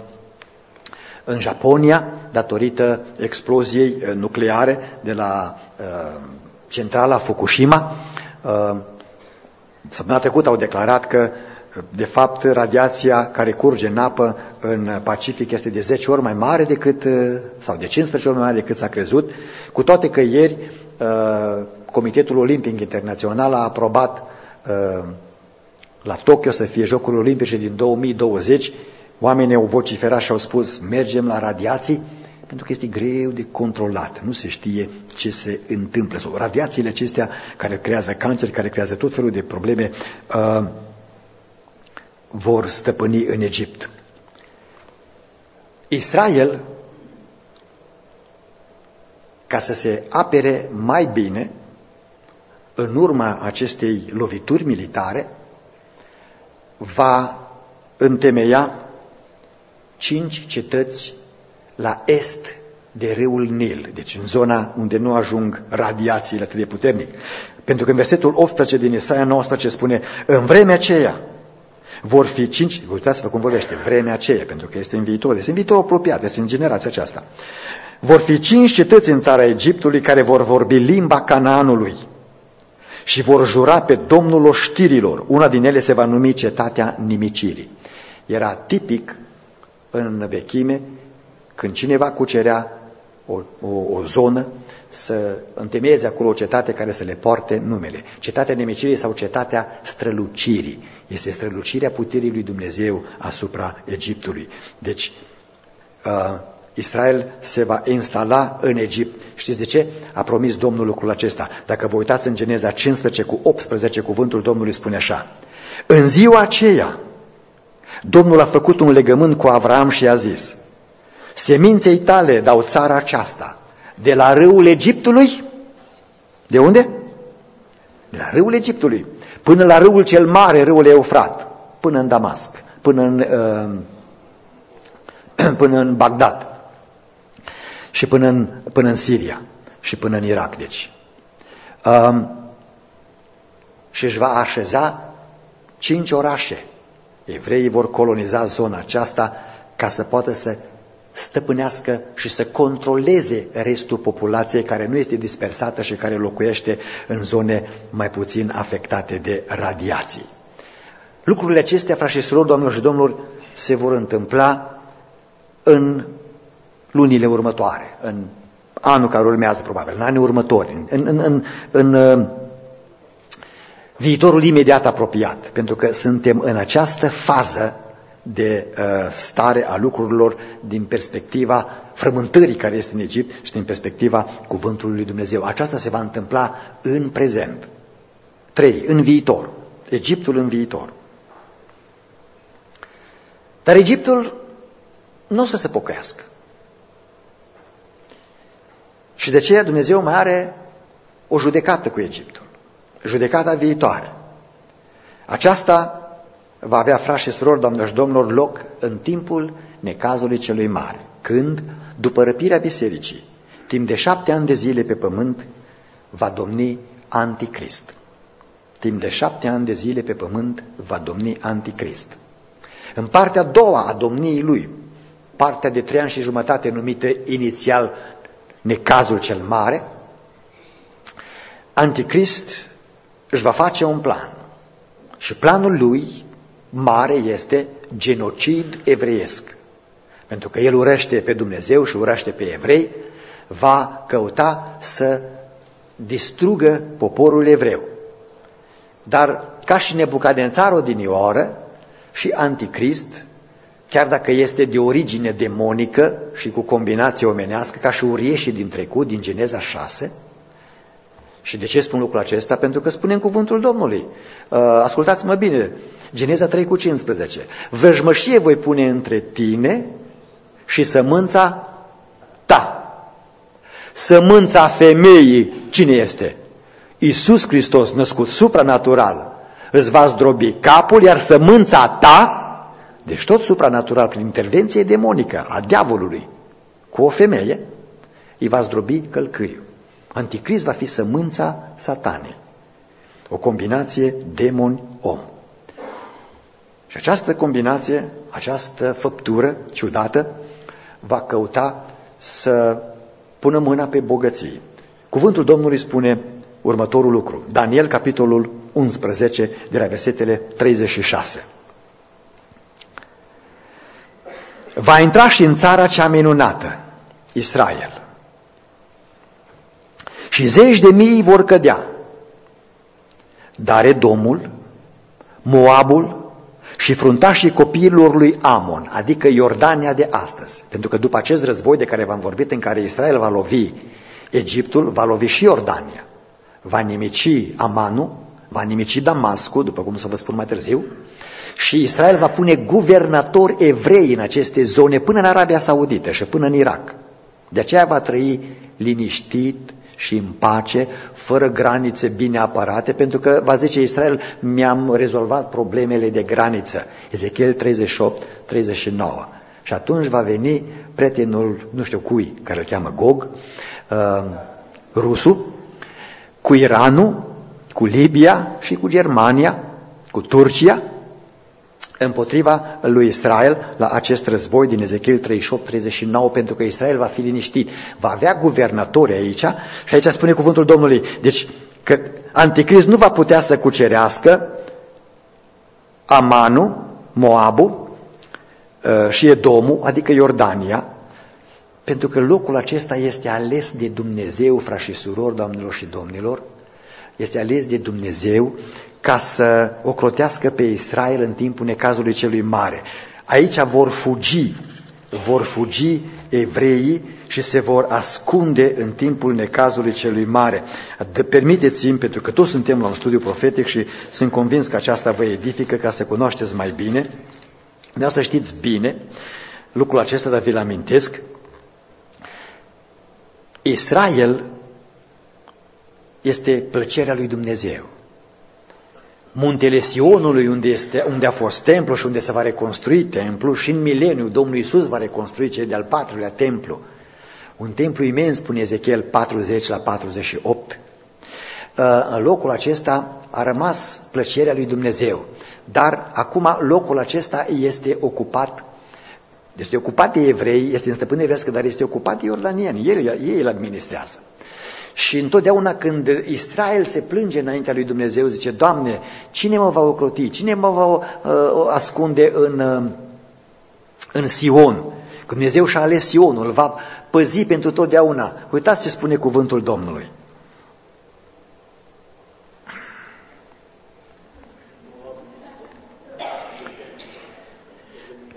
În Japonia, datorită exploziei nucleare de la uh, centrala Fukushima, uh, săptămâna trecută au declarat că, de fapt, radiația care curge în apă în Pacific este de zece ori mai mare decât, sau de cincisprezece ori mai mare decât s-a crezut, cu toate că ieri uh, Comitetul Olimpic Internațional a aprobat uh, la Tokyo să fie Jocurile Olimpice din două mii douăzeci. Oamenii au vociferat și au spus, mergem la radiații, pentru că este greu de controlat, nu se știe ce se întâmplă. Sau radiațiile acestea care creează cancer, care creează tot felul de probleme, uh, vor stăpâni în Egipt. Israel, ca să se apere mai bine, în urma acestei lovituri militare, va întemeia cinci cetăți la est de râul Nil, deci în zona unde nu ajung radiațiile atât de puternic. Pentru că în versetul optsprezece din Isaia nouăsprezece spune, în vremea aceea vor fi cinci, uitați-vă cum vorbește, vremea aceea, pentru că este în viitor, este în viitor apropiat, este în generația aceasta. Vor fi cinci cetăți în țara Egiptului care vor vorbi limba Canaanului și vor jura pe Domnul oștirilor. Una din ele se va numi Cetatea Nimicirii. Era tipic în vechime, când cineva cucerea o, o, o zonă, să întemeieze acolo o cetate care să le poarte numele. Cetatea Nimicirii sau Cetatea Strălucirii. Este strălucirea puterii lui Dumnezeu asupra Egiptului. Deci, uh, Israel se va instala în Egipt. Știți de ce? A promis Domnul lucrul acesta. Dacă vă uitați în Geneza cincisprezece cu optsprezece, cuvântul Domnului spune așa. În ziua aceea, Domnul a făcut un legământ cu Avram și a zis, seminței tale dau țara aceasta, de la râul Egiptului, de unde? De la râul Egiptului, până la râul cel mare, râul Eufrat, până în Damasc, până în, uh, până în Bagdad și până în, până în Siria și până în Irak, deci. Uh, și își va așeza cinci orașe. Evreii vor coloniza zona aceasta ca să poată să stăpânească și să controleze restul populației care nu este dispersată și care locuiește în zone mai puțin afectate de radiații. Lucrurile acestea, frați și surori, doamnelor și domnilor, se vor întâmpla în lunile următoare, în anul care urmează probabil, în anii următori, în, în, în, în, viitorul imediat apropiat, pentru că suntem în această fază de uh, stare a lucrurilor din perspectiva frământării care este în Egipt și din perspectiva cuvântului lui Dumnezeu. Aceasta se va întâmpla în prezent. Trei, în viitor. Egiptul în viitor. Dar Egiptul nu o să se pocăiască. Și de aceea Dumnezeu mai are o judecată cu Egiptul. Judecata viitoare. Aceasta va avea, frați și surori, doamnelor și domnilor, loc în timpul necazului celui mare, când, după răpirea bisericii, timp de șapte ani de zile pe pământ, va domni Anticrist. Timp de șapte ani de zile pe pământ va domni Anticrist. În partea a doua a domniei lui, partea de trei ani și jumătate numită inițial necazul cel mare, Anticrist își va face un plan. Și planul lui mare este genocid evreiesc. Pentru că el urăște pe Dumnezeu și urăște pe evrei, va căuta să distrugă poporul evreu. Dar ca și Nebucadențar odinioară, și Anticrist, chiar dacă este de origine demonică și cu combinație omenească, ca și urieșii din trecut, din Geneza șase. Și de ce spun lucrul acesta? Pentru că spune în cuvântul Domnului. Ascultați-mă bine, Geneza trei cu cincisprezece. Vrăjmășie voi pune între tine și sămânța ta. Sămânța femeii, cine este? Iisus Hristos, născut supranatural, îți va zdrobi capul, iar sămânța ta, deci tot supranatural, prin intervenție demonică a diavolului, cu o femeie, îi va zdrobi călcâiul. Anticrist va fi sămânța satanei. O combinație demon-om. Și această combinație, această făptură ciudată, va căuta să pună mâna pe bogății. Cuvântul Domnului spune următorul lucru. Daniel, capitolul unsprezece, de la versetele treizeci și șase. Va intra și în țara cea minunată, Israel. Și zeci de mii vor cădea. Dar Edomul, Moabul și fruntașii copiilor lui Amon, adică Iordania de astăzi. Pentru că după acest război de care v-am vorbit, în care Israel va lovi Egiptul, va lovi și Iordania. Va nimici Amanul, va nimici Damascul, după cum să vă spun mai târziu, și Israel va pune guvernatori evrei în aceste zone până în Arabia Saudită și până în Irak. De aceea va trăi liniștit și în pace, fără granițe bine apărate, pentru că va zice Israel, mi-am rezolvat problemele de graniță. Ezechiel treizeci și opt treizeci și nouă. Și atunci va veni prietenul, nu știu cui, care îl cheamă Gog, uh, rusul, cu Iranul, cu Libia și cu Germania, cu Turcia, împotriva lui Israel la acest război din Ezechiel treizeci și opt treizeci și nouă, pentru că Israel va fi liniștit. Va avea guvernatori aici și aici spune cuvântul Domnului. Deci că Anticrist nu va putea să cucerească Amanul, Moabul și Edomul, adică Iordania, pentru că locul acesta este ales de Dumnezeu, frați și surori, doamnelor și domnilor, este ales de Dumnezeu ca să ocrotească pe Israel în timpul necazului celui mare. Aici vor fugi, vor fugi evreii și se vor ascunde în timpul necazului celui mare. Permiteți-mi, pentru că toți suntem la un studiu profetic și sunt convins că aceasta vă edifică ca să cunoașteți mai bine, de asta știți bine lucrul acesta, dar vi-l amintesc. Israel este plăcerea lui Dumnezeu. Muntele Sionului, unde, este, unde a fost templu și unde se va reconstrui templu, și în mileniu Domnul Iisus va reconstrui cel de-al patrulea templu. Un templu imens, spune Ezechiel patruzeci la patruzeci și opt. În locul acesta a rămas plăcerea lui Dumnezeu. Dar acum locul acesta este ocupat, este ocupat de evrei, este în stăpânire evrească, dar este ocupat de iordanieni. Ei, ei îl administrează. Și întotdeauna când Israel se plânge înaintea lui Dumnezeu, zice, Doamne, cine mă va ocroti? Cine mă va uh, ascunde în, uh, în Sion? Că Dumnezeu și-a ales Sionul, îl va păzi pentru totdeauna. Uitați ce spune cuvântul Domnului.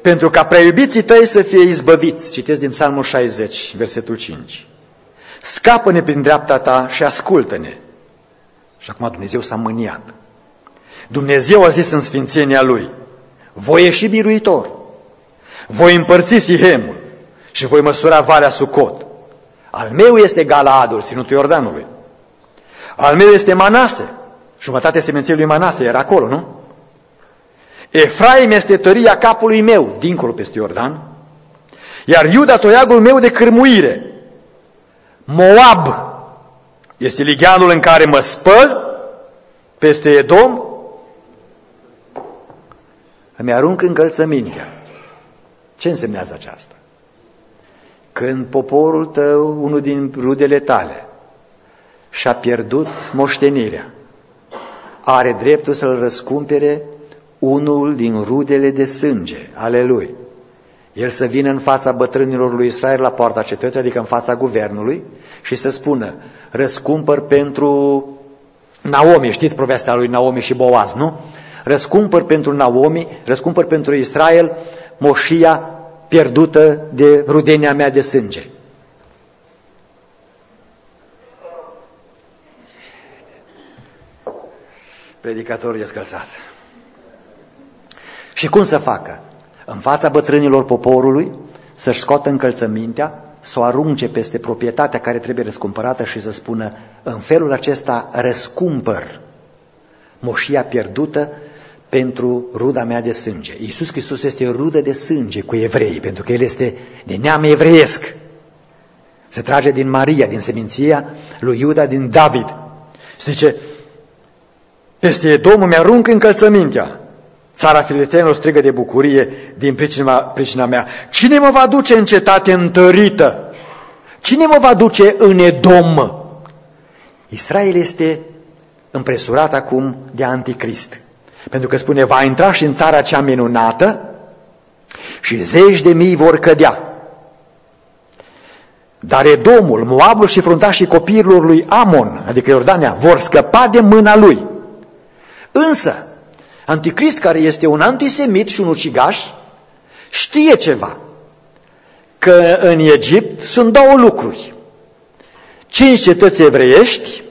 pentru ca prea iubiții tăi să fie izbăviți. Citesc din Psalmul șaizeci, versetul cinci. Scapă-ne prin dreapta ta și ascultă-ne. Și acum Dumnezeu s-a mâniat. Dumnezeu a zis în sfințenia Lui, voi ieși biruitor, voi împărți Sihemul și voi măsura Valea Sucot. Al meu este Galaadul, ținutul Iordanului. Al meu este Manase, jumătatea seminției lui Manase era acolo, nu? Efraim este tăria capului meu, dincolo peste Iordan, iar Iuda toiagul meu de cârmuire. Moab este ligheanul în care mă spăl, peste Edom îmi arunc încălțămintea. Ce însemnează aceasta? Când poporul tău, unul din rudele tale, și-a pierdut moștenirea, are dreptul să-l răscumpere unul din rudele de sânge ale lui. El să vină în fața bătrânilor lui Israel la poarta cetății, adică în fața guvernului, și să spună, răscumpăr pentru Naomi, știți povestea lui Naomi și Boaz, nu? Răscumpăr pentru Naomi, răscumpăr pentru Israel moșia pierdută de rudenia mea de sânge. Predicatorul e scălțat. Și cum să facă? În fața bătrânilor poporului, să-și scoată încălțămintea, să o arunce peste proprietatea care trebuie răscumpărată și să spună, în felul acesta răscumpăr moșia pierdută pentru ruda mea de sânge. Iisus Hristos este rudă de sânge cu evreii, pentru că El este de neam evreiesc. Se trage din Maria, din seminția lui Iuda, din David. Se zice, peste Edom îmi arunc încălțămintea. Țara filistenilor strigă de bucurie din pricina, pricina mea. Cine mă va duce în cetate întărită? Cine mă va duce în Edom? Israel este împresurat acum de anticrist. Pentru că spune, va intra și în țara cea minunată și zeci de mii vor cădea. Dar Edomul, Moabul și fruntașii copiilor lui Amon, adică Iordania, vor scăpa de mâna lui. Însă, anticrist, care este un antisemit și un ucigaș, știe ceva, că în Egipt sunt două lucruri. Cinci cetăți evreiești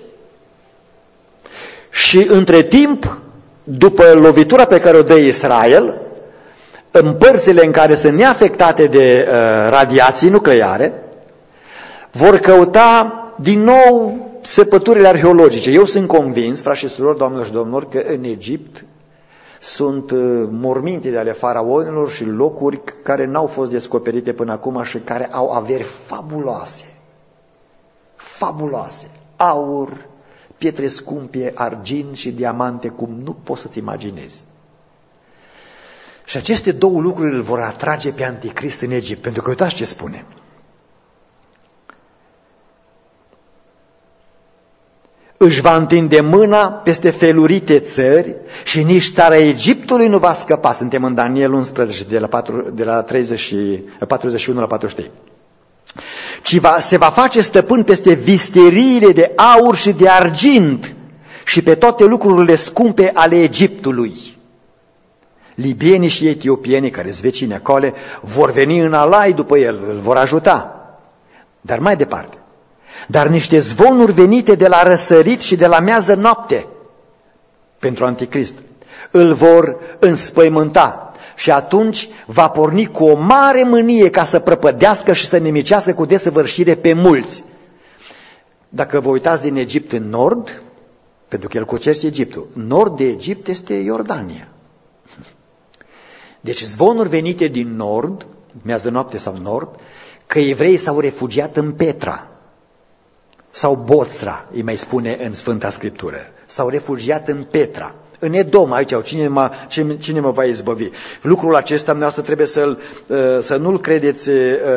și între timp, după lovitura pe care o dă Israel, în părțile în care sunt neafectate de uh, radiații nucleare, vor căuta din nou săpăturile arheologice. Eu sunt convins, frați și surori, doamnelor și domnilor, că în Egipt sunt morminte de ale faraonilor și locuri care n-au fost descoperite până acum și care au averi fabuloase. Fabuloase. Aur, pietre scumpe, argint și diamante, cum nu poți să-ți imaginezi. Și aceste două lucruri îl vor atrage pe anticrist în Egipt, pentru că uitați ce spune. Își va întinde mâna peste felurite țări și nici țara Egiptului nu va scăpa. Suntem în Daniel unsprezece, de la, patru, de la treizeci, patruzeci și unu la patruzeci și trei. Ci va, se va face stăpân peste visteriile de aur și de argint și pe toate lucrurile scumpe ale Egiptului. Libienii și etiopienii, care sunt vecini acolo, vor veni în alai după el, îl vor ajuta. Dar mai departe. Dar niște zvonuri venite de la răsărit și de la miază noapte pentru anticrist îl vor înspăimânta și atunci va porni cu o mare mânie ca să prăpădească și să nimicească cu desăvârșire pe mulți. Dacă vă uitați din Egipt în nord, pentru că el cucerește Egiptul, nord de Egipt este Iordania. Deci zvonuri venite din nord, miază noapte sau nord, că evreii s-au refugiat în Petra sau Boțra, îi mai spune în Sfânta Scriptură. S-au refugiat în Petra, în Edom, aici, cine mă, cine mă va izbăvi? Lucrul acesta, dumneavoastră, trebuie să-l, să nu-l credeți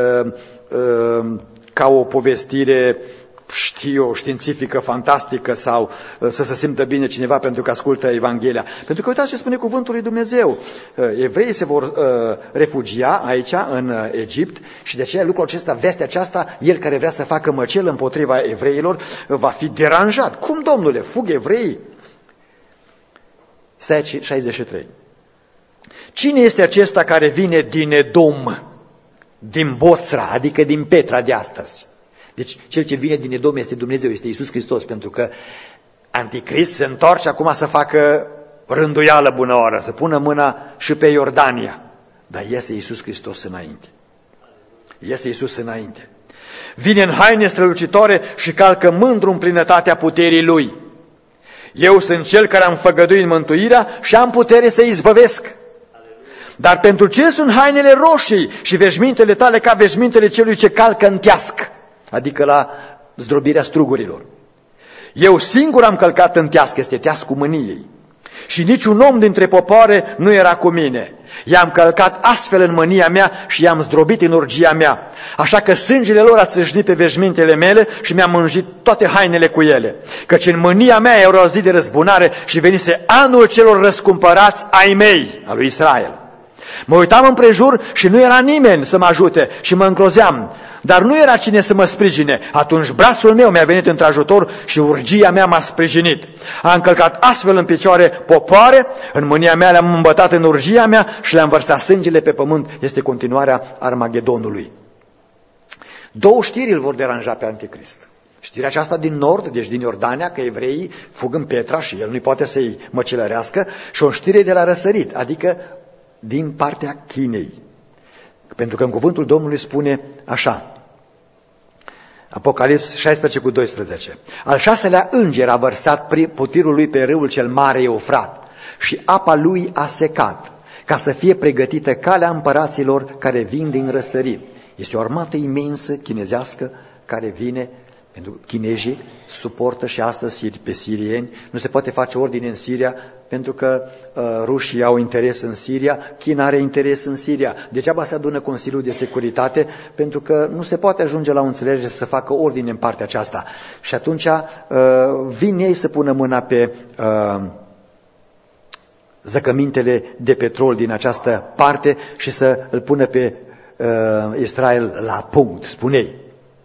ca o povestire, știu eu, științifică, fantastică sau să se simtă bine cineva pentru că ascultă Evanghelia. Pentru că uitați ce spune cuvântul lui Dumnezeu. Evreii se vor uh, refugia aici, în Egipt, și de aceea lucrul acesta, vestea aceasta, el care vrea să facă măcel împotriva evreilor, va fi deranjat. Cum, domnule, fug evreii? Stai șaizeci și trei. Cine este acesta care vine din Edom, din Boțra, adică din Petra de astăzi? Deci cel ce vine din Edom este Dumnezeu, este Iisus Hristos, pentru că Anticrist se întoarce acum să facă rânduială bună oară, să pună mâna și pe Iordania. Dar iese Iisus Hristos înainte. Iese Iisus înainte. Vine în haine strălucitoare și calcă mândru în plinătatea puterii Lui. Eu sunt Cel care am făgăduit mântuirea și am putere să izbăvesc. Dar pentru ce sunt hainele roșii și veșmintele tale ca veșmintele celui ce calcă în teasc? Adică la zdrobirea strugurilor. Eu singur am călcat în teasc, este teascul mâniei. Și niciun om dintre popoare nu era cu mine. I-am călcat astfel în mânia mea și i-am zdrobit în urgia mea. Așa că sângele lor a țâșnit pe veșmintele mele și mi-am mânjit toate hainele cu ele. Căci în mânia mea era o zi de răzbunare și venise anul celor răscumpărați ai mei, al lui Israel. Mă uitam împrejur și nu era nimeni să mă ajute și mă îngrozeam. Dar nu era cine să mă sprijine. Atunci brațul meu mi-a venit într-ajutor și urgia mea m-a sprijinit. Am călcat astfel în picioare popoare, în mânia mea le-am îmbătat în urgia mea și le-am vărsat sângele pe pământ. Este continuarea Armagedonului. Două știri îl vor deranja pe Anticrist. Știrea aceasta din nord, deci din Iordania, că evreii fug în Petra și el nu poate să-i măcelărească, și o știre de la răsărit, adică din partea Chinei. Pentru că în cuvântul Domnului spune așa, Apocalips șaisprezece cu doisprezece. Al șaselea înger a vărsat putirul lui pe râul cel mare Eufrat și apa lui a secat, ca să fie pregătită calea împăraților care vin din răsărit. Este o armată imensă chinezească care vine, pentru că chinezii suportă și astăzi pe sirieni. Nu se poate face ordine în Siria pentru că uh, rușii au interes în Siria, China are interes în Siria. Degeaba se adună Consiliul de Securitate, pentru că nu se poate ajunge la o înțelegere să facă ordine în partea aceasta. Și atunci uh, vin ei să pună mâna pe uh, zăcămintele de petrol din această parte și să îl pună pe uh, Israel la punct, spune ei.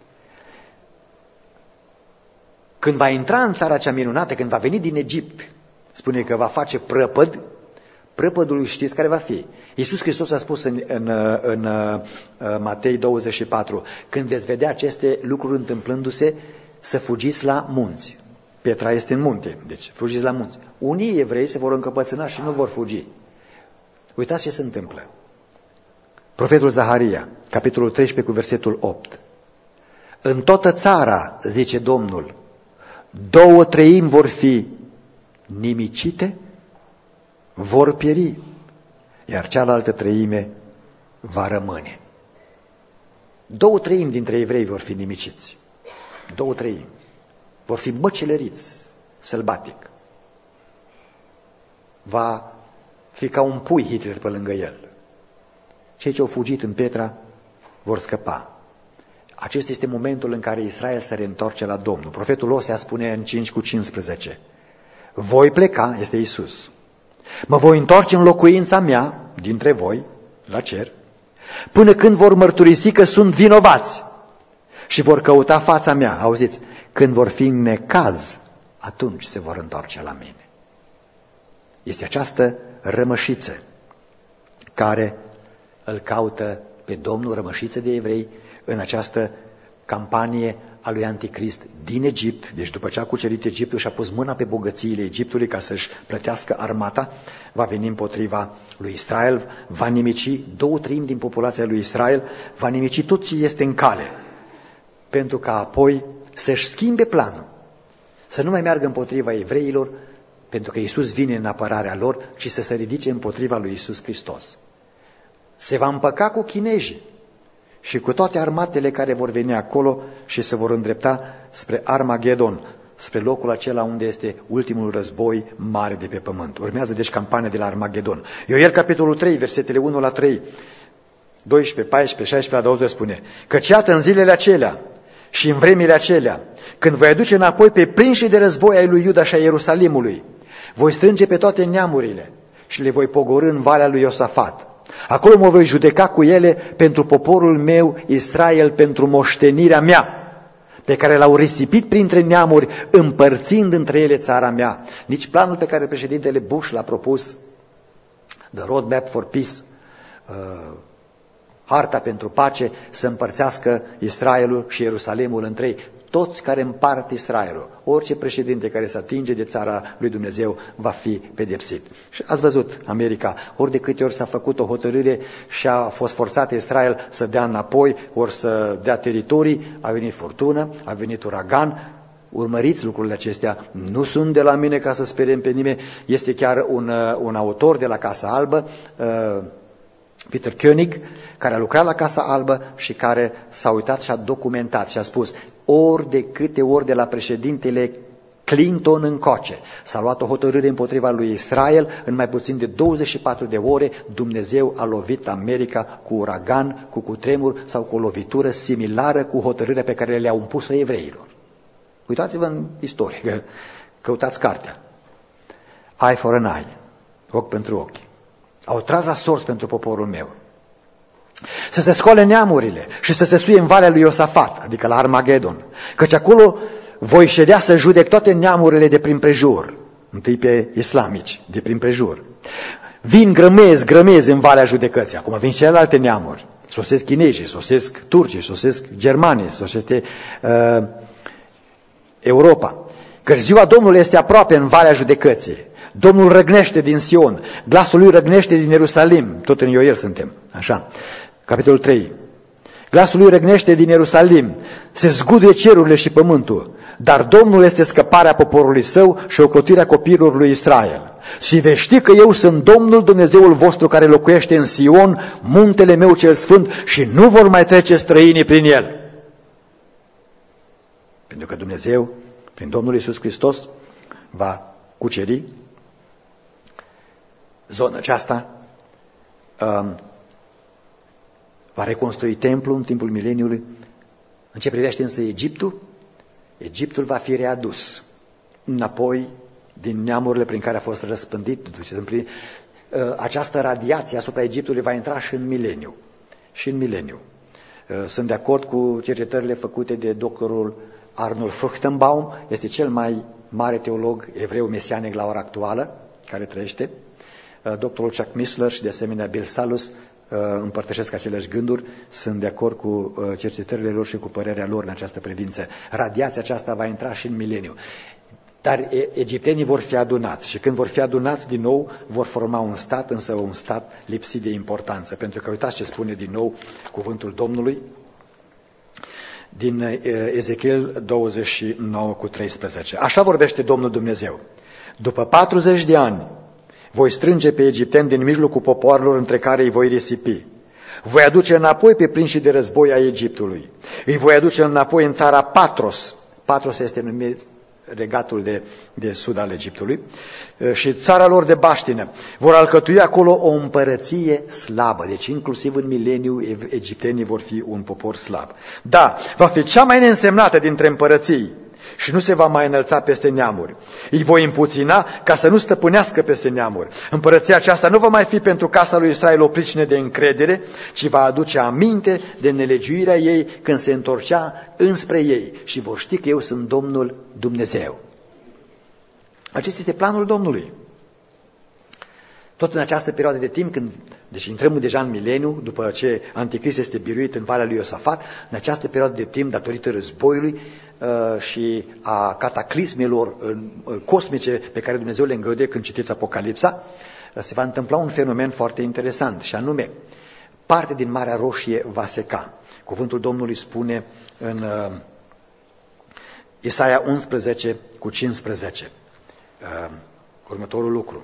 Când va intra în țara cea minunată, când va veni din Egipt, spune că va face prăpăd, prăpădul știți care va fi? Iisus Hristos a spus în, în, în, în Matei douăzeci și patru, când veți vedea aceste lucruri întâmplându-se, să fugiți la munți. Petra este în munte, deci fugiți la munți. Unii evrei se vor încăpățâna și nu vor fugi. Uitați ce se întâmplă. Profetul Zaharia, capitolul treisprezece cu versetul opt. În toată țara, zice Domnul, două treimi vor fi nimicite, vor pieri, iar cealaltă treime va rămâne. Două treimi dintre evrei vor fi nimiciți. Două treimi. Vor fi măcelăriți, sălbatic. Va fi ca un pui Hitler pe lângă el. Cei ce au fugit în Petra vor scăpa. Acesta este momentul în care Israel se reîntoarce la Domnul. Profetul Osea spune în cinci cu cincisprezece. Voi pleca, este Iisus. Mă voi întoarce în locuința mea, dintre voi, la cer, până când vor mărturisi că sunt vinovați și vor căuta fața mea. Auziți, când vor fi în necaz, atunci se vor întoarce la mine. Este această rămășiță care îl caută pe Domnul, rămășiță de evrei, în această campanie a lui Anticrist din Egipt. Deci după ce a cucerit Egiptul și a pus mâna pe bogățiile Egiptului ca să-și plătească armata, va veni împotriva lui Israel, va nimici două treimi din populația lui Israel, va nimici tot ce este în cale, pentru ca apoi să-și schimbe planul, să nu mai meargă împotriva evreilor, pentru că Iisus vine în apărarea lor, ci să se ridice împotriva lui Iisus Hristos. Se va împăca cu chinezii și cu toate armatele care vor veni acolo și se vor îndrepta spre Armagedon, spre locul acela unde este ultimul război mare de pe pământ. Urmează deci campania de la Armagedon. Ioel, capitolul trei, versetele unu la trei, doisprezece, paisprezece, șaisprezece la douăzeci spune: căci iată în zilele acelea și în vremile acelea, când voi aduce înapoi pe prinșii de război ai lui Iuda și a Ierusalimului, voi strânge pe toate neamurile și le voi pogorî în valea lui Iosafat. Acolo mă voi judeca cu ele pentru poporul meu, Israel, pentru moștenirea mea, pe care l-au risipit printre neamuri, împărțind între ele țara mea. Nici planul pe care președintele Bush l-a propus The Roadmap for Peace, uh, harta pentru pace, să împărțească Israelul și Ierusalimul în trei. Toți care împart Israelul, orice președinte care se atinge de țara lui Dumnezeu va fi pedepsit. Și ați văzut America, ori de câte ori s-a făcut o hotărâre și a fost forțat Israel să dea înapoi, ori să dea teritorii, a venit furtună, a venit uragan. Urmăriți lucrurile acestea, nu sunt de la mine ca să speriem pe nimeni, este chiar un, un autor de la Casa Albă, uh, Peter Koenig, care a lucrat la Casa Albă și care s-a uitat și a documentat și a spus ori de câte ori de la președintele Clinton încoace s-a luat o hotărâre împotriva lui Israel, în mai puțin de douăzeci și patru de ore Dumnezeu a lovit America cu uragan, cu cutremur sau cu o lovitură similară cu hotărârea pe care le-au impus-o evreilor. Uitați-vă în istorie, că căutați cartea. Eye for an eye, ochi pentru ochi. Au tras la sorți pentru poporul meu. Să se scoale neamurile și să se suie în valea lui Iosafat, adică la Armagedon, căci acolo voi ședea să judec toate neamurile de prin prejur, întâi pe islamici, de prin prejur. Vin grămezi, grămezi în valea judecății, acum vin și celelalte neamuri, sosesc chinezii, sosesc turcii, sosesc germanii, sosesc uh, Europa. Că ziua Domnului este aproape în valea judecății. Domnul răgnește din Sion, glasul lui răgnește din Ierusalim, tot în Ioel suntem, așa, capitolul trei. Glasul lui răgnește din Ierusalim, se zguduie cerurile și pământul, dar Domnul este scăparea poporului său și ocrotirea copiilor lui Israel. Și vei ști că eu sunt Domnul Dumnezeul vostru care locuiește în Sion, muntele meu cel sfânt, și nu vor mai trece străinii prin el. Pentru că Dumnezeu, prin Domnul Iisus Hristos, va cuceri zona aceasta, um, va reconstrui templul în timpul mileniului. În ce privește însă Egiptul, Egiptul va fi readus înapoi din neamurile prin care a fost răspândit. Această radiație asupra Egiptului va intra și în mileniu. Și în mileniu. Sunt de acord cu cercetările făcute de doctorul Arnold Fruchtenbaum, este cel mai mare teolog evreu mesianic la ora actuală, care trăiește. Doctorul Chuck Missler și de asemenea Bill Salus împărtășesc aceleași gânduri, sunt de acord cu cercetările lor și cu părerea lor în această privință. Radiația aceasta va intra și în mileniu. Dar egiptenii vor fi adunați și când vor fi adunați din nou, vor forma un stat, însă un stat lipsit de importanță. Pentru că uitați ce spune din nou cuvântul Domnului din Ezechiel douăzeci și nouă cu treisprezece. Așa vorbește Domnul Dumnezeu. După patruzeci de ani voi strânge pe egipteni din mijlocul popoarelor între care îi voi risipi. Voi aduce înapoi pe prinșii de război ai Egiptului. Îi voi aduce înapoi în țara Patros. Patros este numit regatul de, de sud al Egiptului, și țara lor de baștină. Vor alcătui acolo o împărăție slabă, deci inclusiv în mileniu egiptenii vor fi un popor slab. Da, va fi cea mai neînsemnată dintre împărății și nu se va mai înălța peste neamuri. Îi voi împuțina ca să nu stăpânească peste neamuri. Împărăția aceasta nu va mai fi pentru casa lui Israel o pricină de încredere, ci va aduce aminte de nelegiuirea ei când se întorcea înspre ei și vor ști că eu sunt Domnul Dumnezeu. Acesta este planul Domnului. Tot în această perioadă de timp, când, deci intrăm deja în mileniu, după ce Anticrist este biruit în valea lui Iosafat, în această perioadă de timp, datorită războiului uh, și a cataclismelor uh, cosmice pe care Dumnezeu le îngăduie când citiți Apocalipsa, uh, se va întâmpla un fenomen foarte interesant, și anume, parte din Marea Roșie va seca. Cuvântul Domnului spune în uh, Isaia unsprezece cu cincisprezece uh, următorul lucru.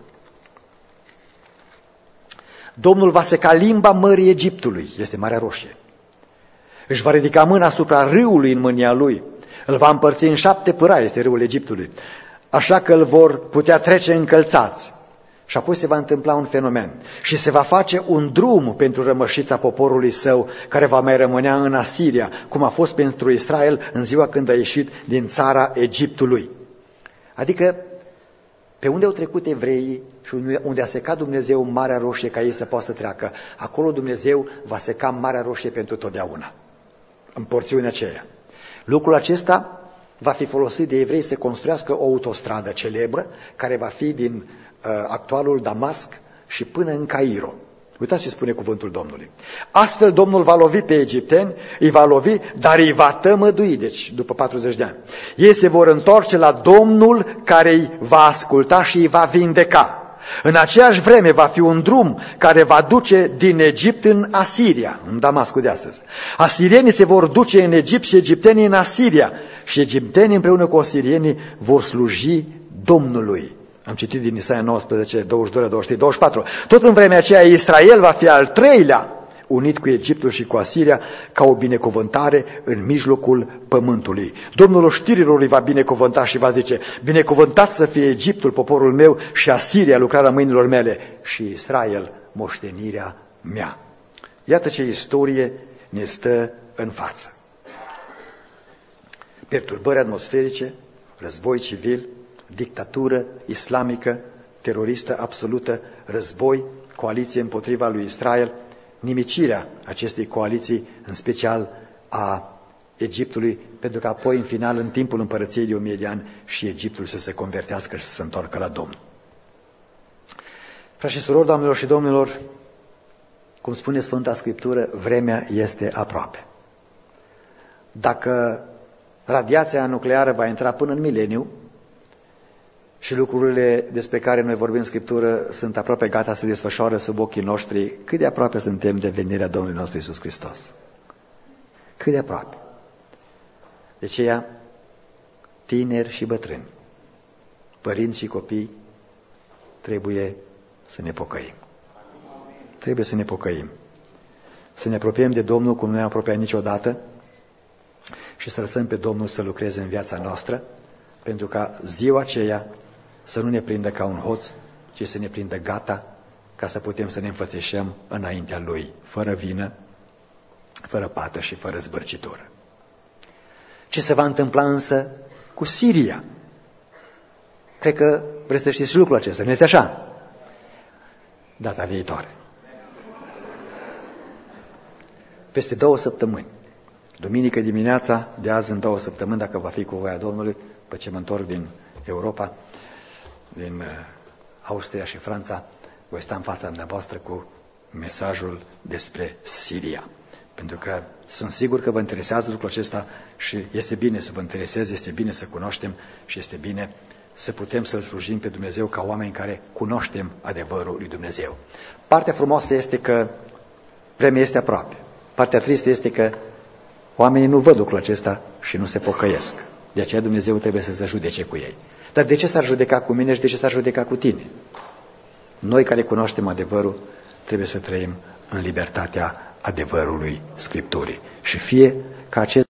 Domnul va seca limba mării Egiptului, este Marea Roșie. Își va ridica mâna asupra râului în mânia lui. Îl va împărți în șapte pârai, este râul Egiptului. Așa că îl vor putea trece încălțați. Și apoi se va întâmpla un fenomen. Și se va face un drum pentru rămășița poporului său, care va mai rămânea în Asiria, cum a fost pentru Israel în ziua când a ieșit din țara Egiptului. Adică, pe unde au trecut evreii și unde a secat Dumnezeu Marea Roșie ca ei să poată să treacă, acolo Dumnezeu va seca Marea Roșie pentru totdeauna, în porțiunea aceea. Lucrul acesta va fi folosit de evrei să construiască o autostradă celebră, care va fi din uh, actualul Damasc și până în Cairo. Uitați ce spune cuvântul Domnului. Astfel Domnul va lovi pe egipteni, îi va lovi, dar îi va tămădui, deci după patruzeci de ani. Ei se vor întoarce la Domnul care îi va asculta și îi va vindeca. În aceeași vreme va fi un drum care va duce din Egipt în Asiria, în Damascul de astăzi. Asirienii se vor duce în Egipt și egiptenii în Asiria și egiptenii împreună cu asirienii vor sluji Domnului. Am citit din Isaia nouăsprezece, douăzeci și doi, douăzeci și trei, douăzeci și patru. Tot în vremea aceea Israel va fi al treilea, unit cu Egiptul și cu Asiria, ca o binecuvântare în mijlocul pământului. Domnul oștirilor îi va binecuvânta și va zice, binecuvântat să fie Egiptul, poporul meu, și Asiria, lucrarea mâinilor mele, și Israel, moștenirea mea. Iată ce istorie ne stă în față. Perturbări atmosferice, război civil, dictatură islamică, teroristă absolută, război, coaliție împotriva lui Israel, nimicirea acestei coaliții, în special a Egiptului, pentru că apoi, în final, în timpul împărăției de o mie de ani, și Egiptul să se convertească și să se întoarcă la Domnul. Frați și surori, doamnelor și domnilor, cum spune Sfânta Scriptură, vremea este aproape. Dacă radiația nucleară va intra până în mileniu, și lucrurile despre care noi vorbim în Scriptură sunt aproape gata să se desfășoară sub ochii noștri, cât de aproape suntem de venirea Domnului nostru Iisus Hristos? Cât de aproape? De aceea, tineri și bătrâni, părinți și copii, trebuie să ne pocăim. Trebuie să ne pocăim. Să ne apropiem de Domnul cum nu ne-am apropiat niciodată și să lăsăm pe Domnul să lucreze în viața noastră, pentru ca ziua aceea să nu ne prindă ca un hoț, ci să ne prindă gata, ca să putem să ne înfățișăm înaintea Lui, fără vină, fără pată și fără zbârcitură. Ce se va întâmpla însă cu Siria? Cred că vreți să știți lucrul acesta, nu este așa? Data viitoare. Peste două săptămâni, duminică dimineața, de azi în două săptămâni, dacă va fi cu voia Domnului, pe ce mă întorc din Europa, din Austria și Franța, voi sta în fața dumneavoastră cu mesajul despre Siria. Pentru că sunt sigur că vă interesează lucrul acesta și este bine să vă intereseze, este bine să cunoaștem și este bine să putem să-L slujim pe Dumnezeu ca oameni care cunoaștem adevărul lui Dumnezeu. Partea frumoasă este că vremea este aproape. Partea tristă este că oamenii nu văd lucrul acesta și nu se pocăiesc. De aceea Dumnezeu trebuie să se judece cu ei. Dar de ce s-ar judeca cu mine și de ce s-ar judeca cu tine? Noi care cunoaștem adevărul, trebuie să trăim în libertatea adevărului Scripturii. Și fie ca acest